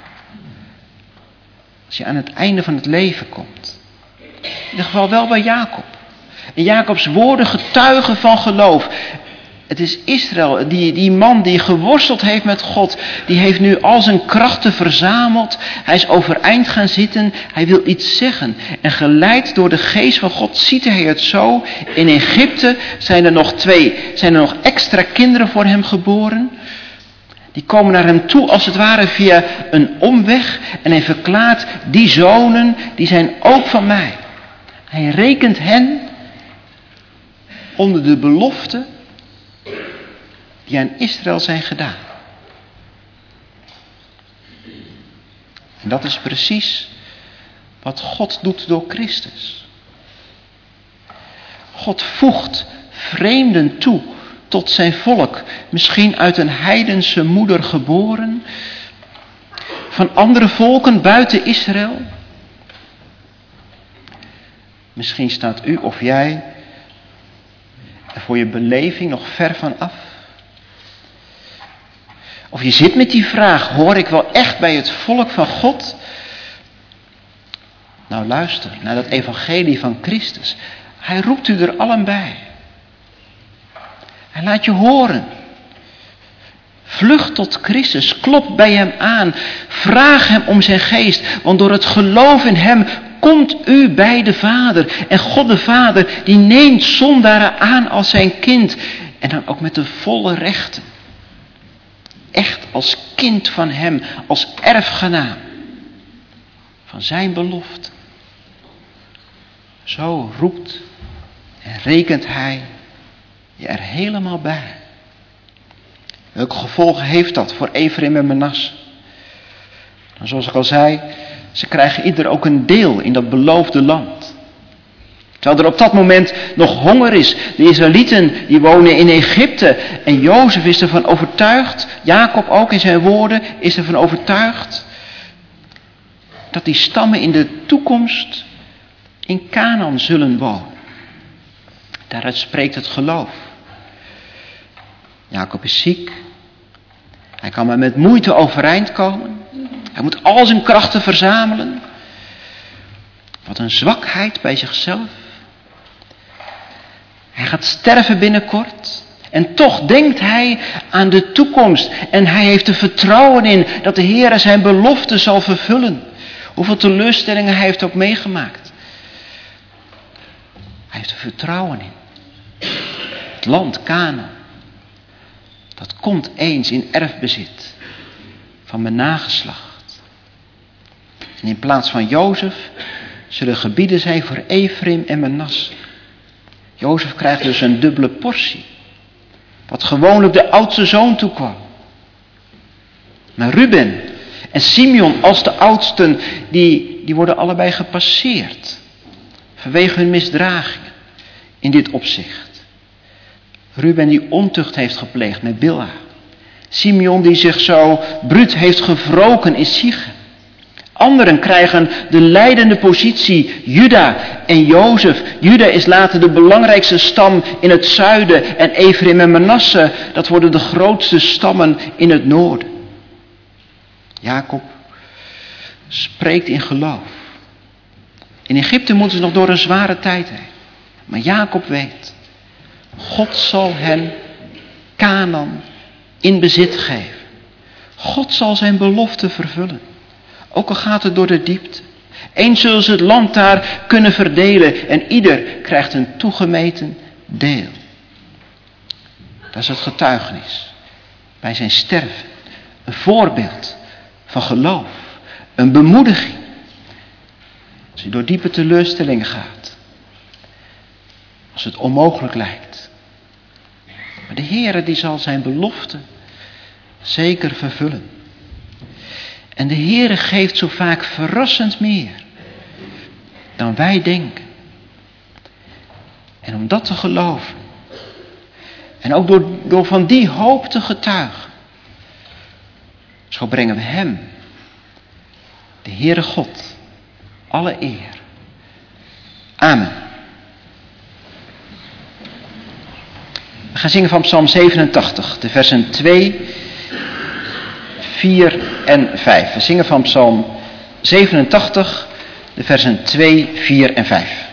Als je aan het einde van het leven komt. In ieder geval wel bij Jacob. En Jacobs woorden getuigen van geloof. Het is Israël, die, die man die geworsteld heeft met God. Die heeft nu al zijn krachten verzameld. Hij is overeind gaan zitten. Hij wil iets zeggen. En geleid door de geest van God ziet hij het zo. In Egypte zijn er nog twee, zijn er nog extra kinderen voor hem geboren. Die komen naar hem toe als het ware via een omweg. En hij verklaart, die zonen, die zijn ook van mij. Hij rekent hen onder de belofte die aan Israël zijn gedaan. En dat is precies wat God doet door Christus. God voegt vreemden toe tot zijn volk. Misschien uit een heidense moeder geboren. Van andere volken buiten Israël. Misschien staat u of jij er voor je beleving nog ver van af. Of je zit met die vraag, hoor ik wel echt bij het volk van God? Nou luister naar dat evangelie van Christus. Hij roept u er allen bij. Hij laat je horen. Vlucht tot Christus, klop bij hem aan. Vraag hem om zijn geest, want door het geloof in hem komt u bij de Vader. En God de Vader, die neemt zondaren aan als zijn kind. En dan ook met de volle rechten. Echt als kind van hem, als erfgenaam van zijn belofte. Zo roept en rekent hij je er helemaal bij. Welke gevolgen heeft dat voor Efraïm en Manasse? Nou, zoals ik al zei, ze krijgen ieder ook een deel in dat beloofde land. Terwijl er op dat moment nog honger is. De Israëlieten die wonen in Egypte. En Jozef is ervan overtuigd, Jacob ook in zijn woorden, is ervan overtuigd dat die stammen in de toekomst in Canaan zullen wonen. Daaruit spreekt het geloof. Jacob is ziek. Hij kan maar met moeite overeind komen. Hij moet al zijn krachten verzamelen. Wat een zwakheid bij zichzelf. Hij gaat sterven binnenkort. En toch denkt hij aan de toekomst. En hij heeft er vertrouwen in dat de Heer zijn belofte zal vervullen. Hoeveel teleurstellingen hij heeft ook meegemaakt. Hij heeft er vertrouwen in. Het land Canaan. Dat komt eens in erfbezit van mijn nageslacht. En in plaats van Jozef zullen gebieden zijn voor Efraïm en Manasse. Jozef krijgt dus een dubbele portie. Wat gewoonlijk de oudste zoon toekwam. Maar Ruben en Simeon als de oudsten, die, die worden allebei gepasseerd. Vanwege hun misdragingen in dit opzicht. Ruben die ontucht heeft gepleegd met Bilha. Simeon die zich zo bruut heeft gewroken in Sichem. Anderen krijgen de leidende positie, Juda en Jozef. Juda is later de belangrijkste stam in het zuiden. En Efraïm en Manasse, dat worden de grootste stammen in het noorden. Jacob spreekt in geloof. In Egypte moeten ze nog door een zware tijd heen. Maar Jacob weet, God zal hen Canaan in bezit geven. God zal zijn belofte vervullen. Ook al gaat het door de diepte. Eens zullen ze het land daar kunnen verdelen en ieder krijgt een toegemeten deel. Dat is het getuigenis bij zijn sterven. Een voorbeeld van geloof, een bemoediging. Als je door diepe teleurstellingen gaat, als het onmogelijk lijkt. Maar de Heere die zal zijn belofte zeker vervullen. En de Heere geeft zo vaak verrassend meer dan wij denken. En om dat te geloven, en ook door, door van die hoop te getuigen, zo brengen we Hem, de Heere God, alle eer. Amen. We gaan zingen van Psalm zevenentachtig, de versen twee, vier en vijf. We zingen van Psalm zevenentachtig, de versen twee, vier en vijf.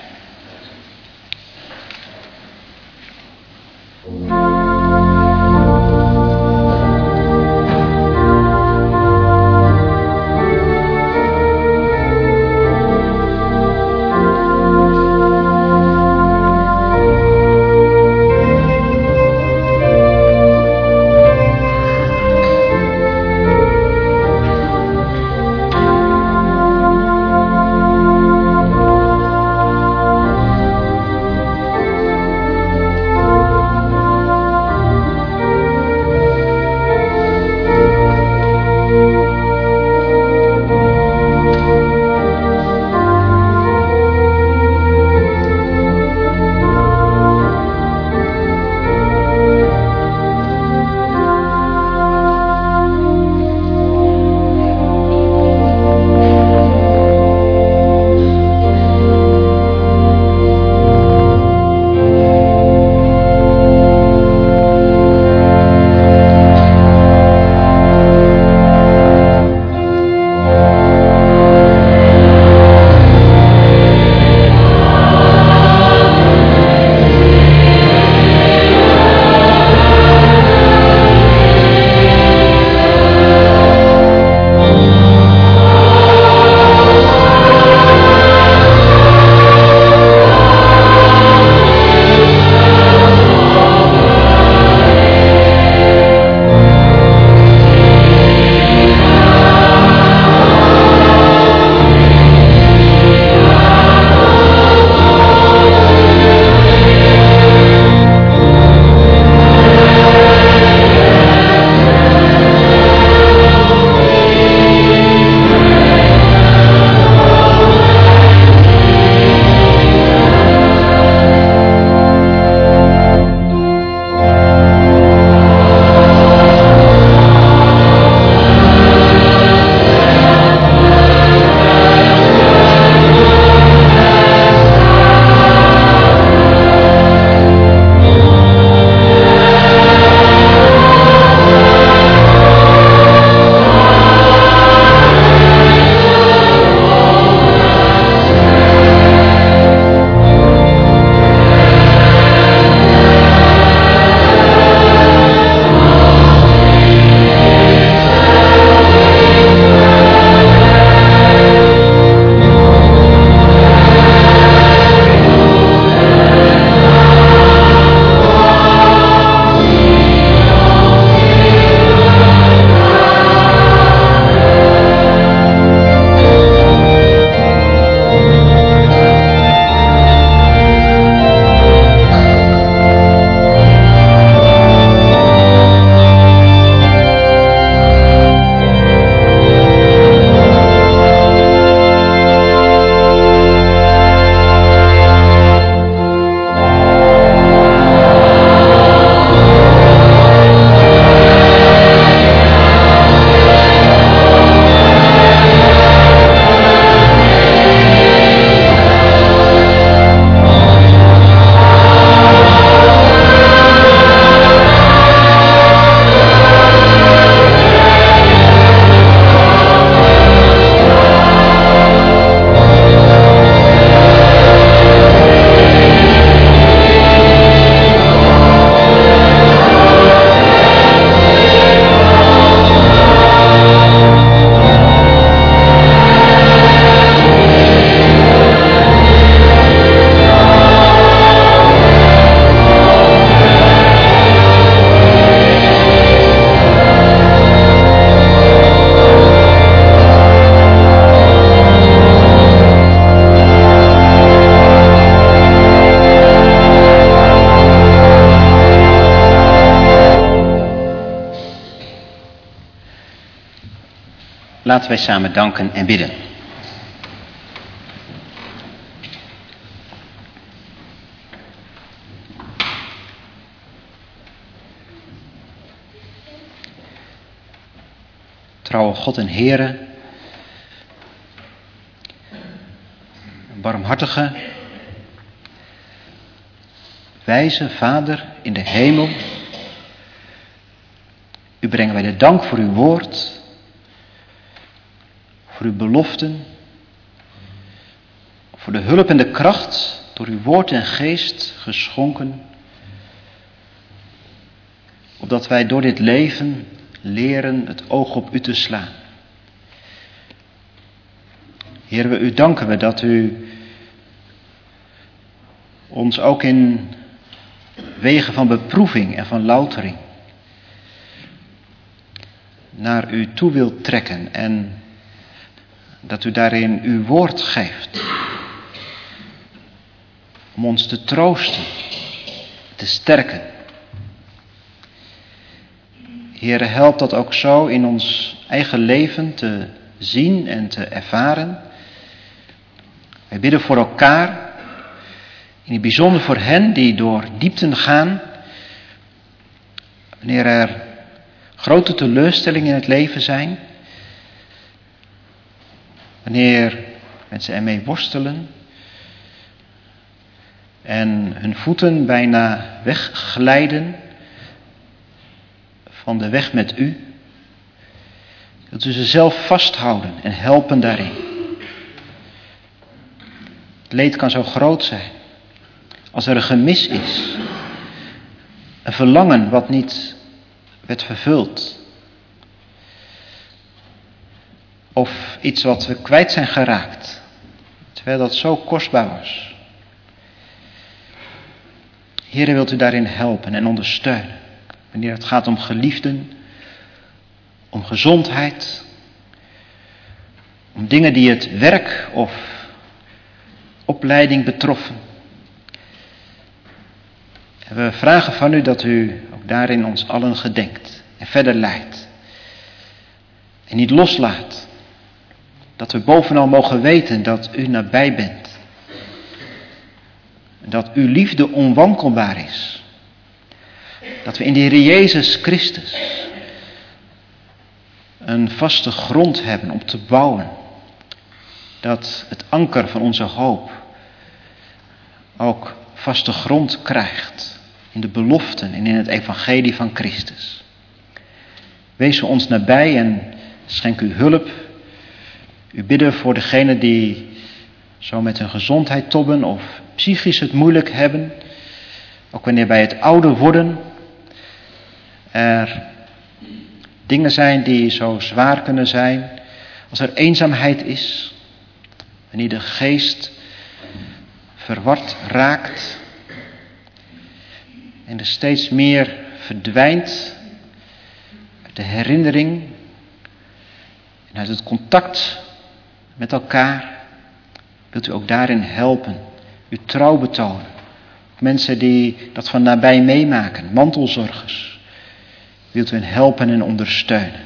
Laten wij samen danken en bidden. Trouwe God en Heere, barmhartige, wijze Vader in de hemel, u brengen wij de dank voor uw woord, voor uw beloften, voor de hulp en de kracht door uw woord en geest geschonken, opdat wij door dit leven leren het oog op u te slaan. Heer, we u danken we dat u ons ook in wegen van beproeving en van loutering naar u toe wilt trekken en dat u daarin uw woord geeft om ons te troosten, te sterken. Heere, help dat ook zo in ons eigen leven te zien en te ervaren. Wij bidden voor elkaar, in het bijzonder voor hen die door diepten gaan, wanneer er grote teleurstellingen in het leven zijn, wanneer mensen ermee worstelen en hun voeten bijna wegglijden van de weg met u, dat u ze zelf vasthouden en helpen daarin. Het leed kan zo groot zijn als er een gemis is, een verlangen wat niet werd vervuld, of iets wat we kwijt zijn geraakt, terwijl dat zo kostbaar was. Heere, wilt u daarin helpen en ondersteunen, wanneer het gaat om geliefden, om gezondheid, om dingen die het werk of opleiding betroffen. En we vragen van u dat u ook daarin ons allen gedenkt en verder leidt. En niet loslaat. Dat we bovenal mogen weten dat u nabij bent. En dat uw liefde onwankelbaar is. Dat we in de Heer Jezus Christus een vaste grond hebben om te bouwen. Dat het anker van onze hoop ook vaste grond krijgt in de beloften en in het evangelie van Christus. Wees ons nabij en schenk u hulp. U bidden voor degenen die zo met hun gezondheid tobben of psychisch het moeilijk hebben. Ook wanneer bij het ouder worden er dingen zijn die zo zwaar kunnen zijn. Als er eenzaamheid is, wanneer de geest verward raakt en er steeds meer verdwijnt uit de herinnering en uit het contact met elkaar, wilt u ook daarin helpen, u trouw betonen. Mensen die dat van nabij meemaken, mantelzorgers, wilt u hen helpen en ondersteunen.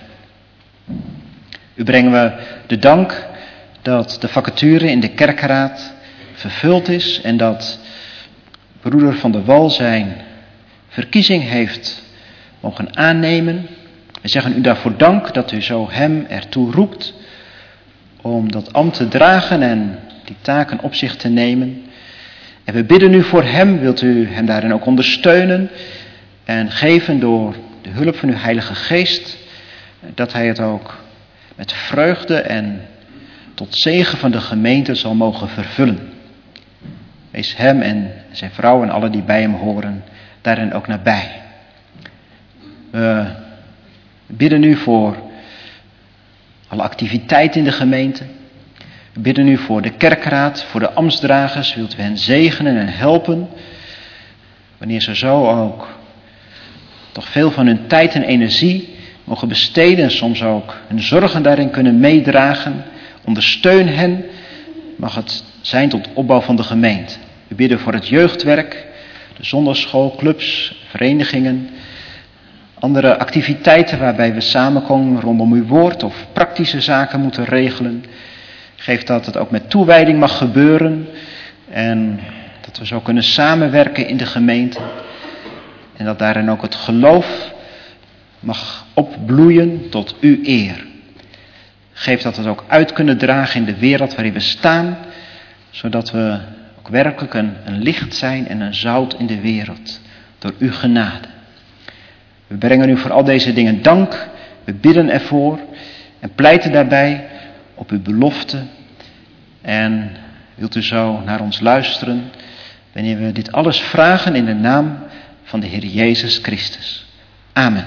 U brengen we de dank dat de vacature in de kerkraad vervuld is en dat broeder Van der Wal zijn verkiezing heeft mogen aannemen. We zeggen u daarvoor dank dat u zo hem ertoe roept om dat ambt te dragen en die taken op zich te nemen. En we bidden u voor hem, wilt u hem daarin ook ondersteunen en geven door de hulp van uw Heilige Geest, dat hij het ook met vreugde en tot zegen van de gemeente zal mogen vervullen. Wees hem en zijn vrouw en alle die bij hem horen daarin ook nabij. We bidden u voor alle activiteiten in de gemeente. We bidden u voor de kerkraad, voor de ambtsdragers. Wilt u hen zegenen en helpen. Wanneer ze zo ook toch veel van hun tijd en energie mogen besteden. En soms ook hun zorgen daarin kunnen meedragen. Ondersteun hen. Mag het zijn tot opbouw van de gemeente. We bidden voor het jeugdwerk, de zondagschool, clubs, verenigingen. andere activiteiten waarbij we samenkomen rondom uw woord of praktische zaken moeten regelen. Geef dat het ook met toewijding mag gebeuren en dat we zo kunnen samenwerken in de gemeente. En dat daarin ook het geloof mag opbloeien tot uw eer. Geef dat we het ook uit kunnen dragen in de wereld waarin we staan, zodat we ook werkelijk een, een licht zijn en een zout in de wereld, door uw genade. We brengen u voor al deze dingen dank, we bidden ervoor en pleiten daarbij op uw belofte. En wilt u zo naar ons luisteren, wanneer we dit alles vragen in de naam van de Heer Jezus Christus. Amen.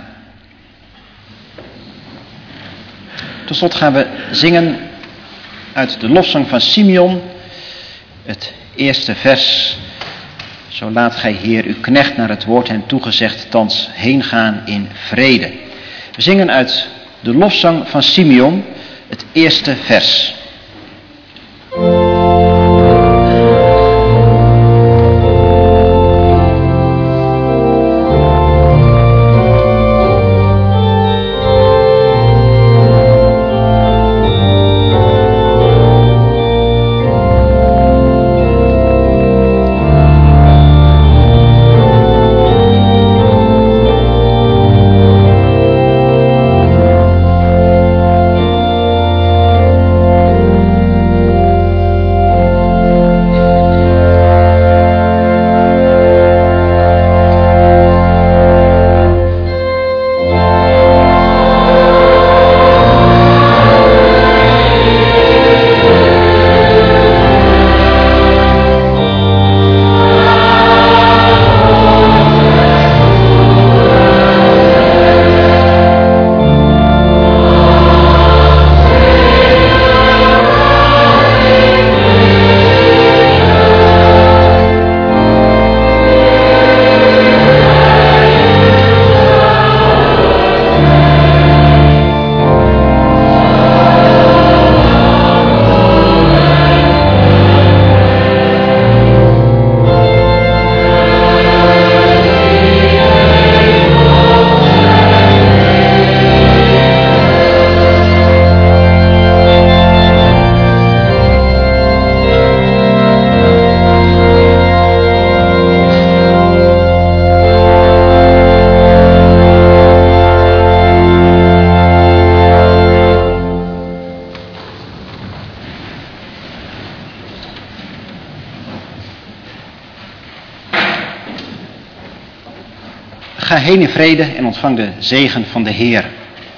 Tot slot gaan we zingen uit de lofzang van Simeon, het eerste vers. Zo laat gij, Heer, uw knecht naar het woord hen toegezegd, thans heen gaan in vrede. We zingen uit de lofzang van Simeon, het eerste vers. Ga heen in vrede en ontvang de zegen van de Heer.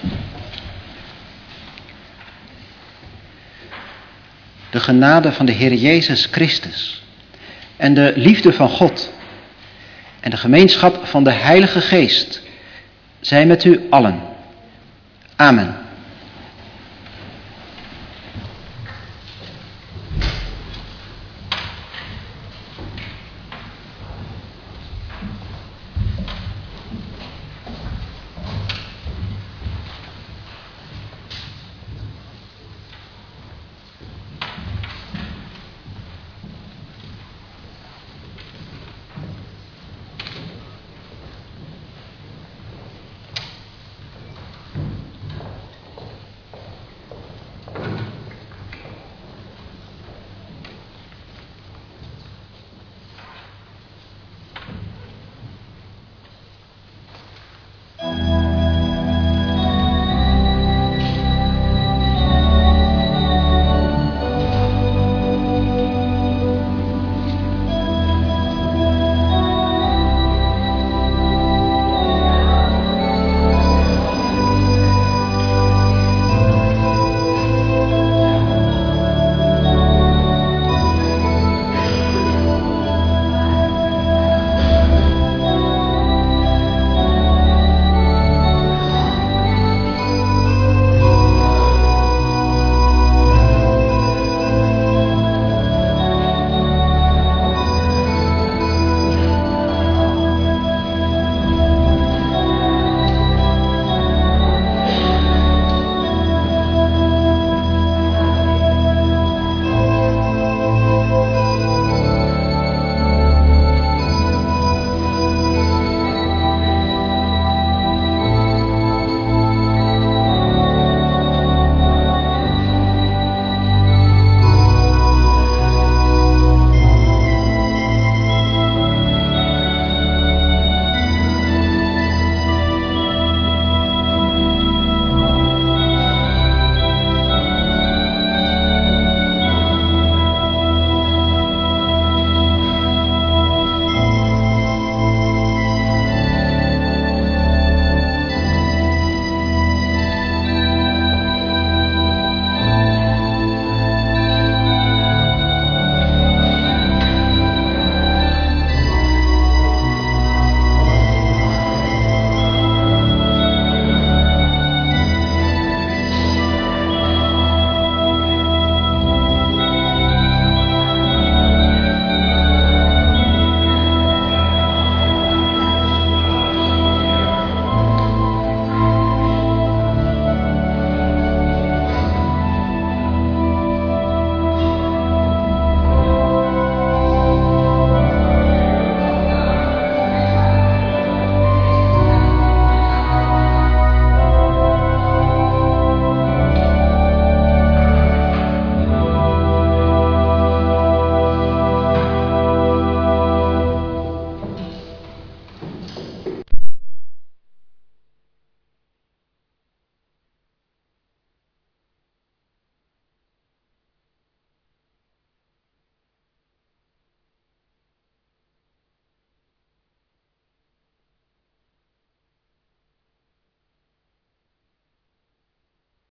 De genade van de Heer Jezus Christus en de liefde van God en de gemeenschap van de Heilige Geest zij met u allen. Amen.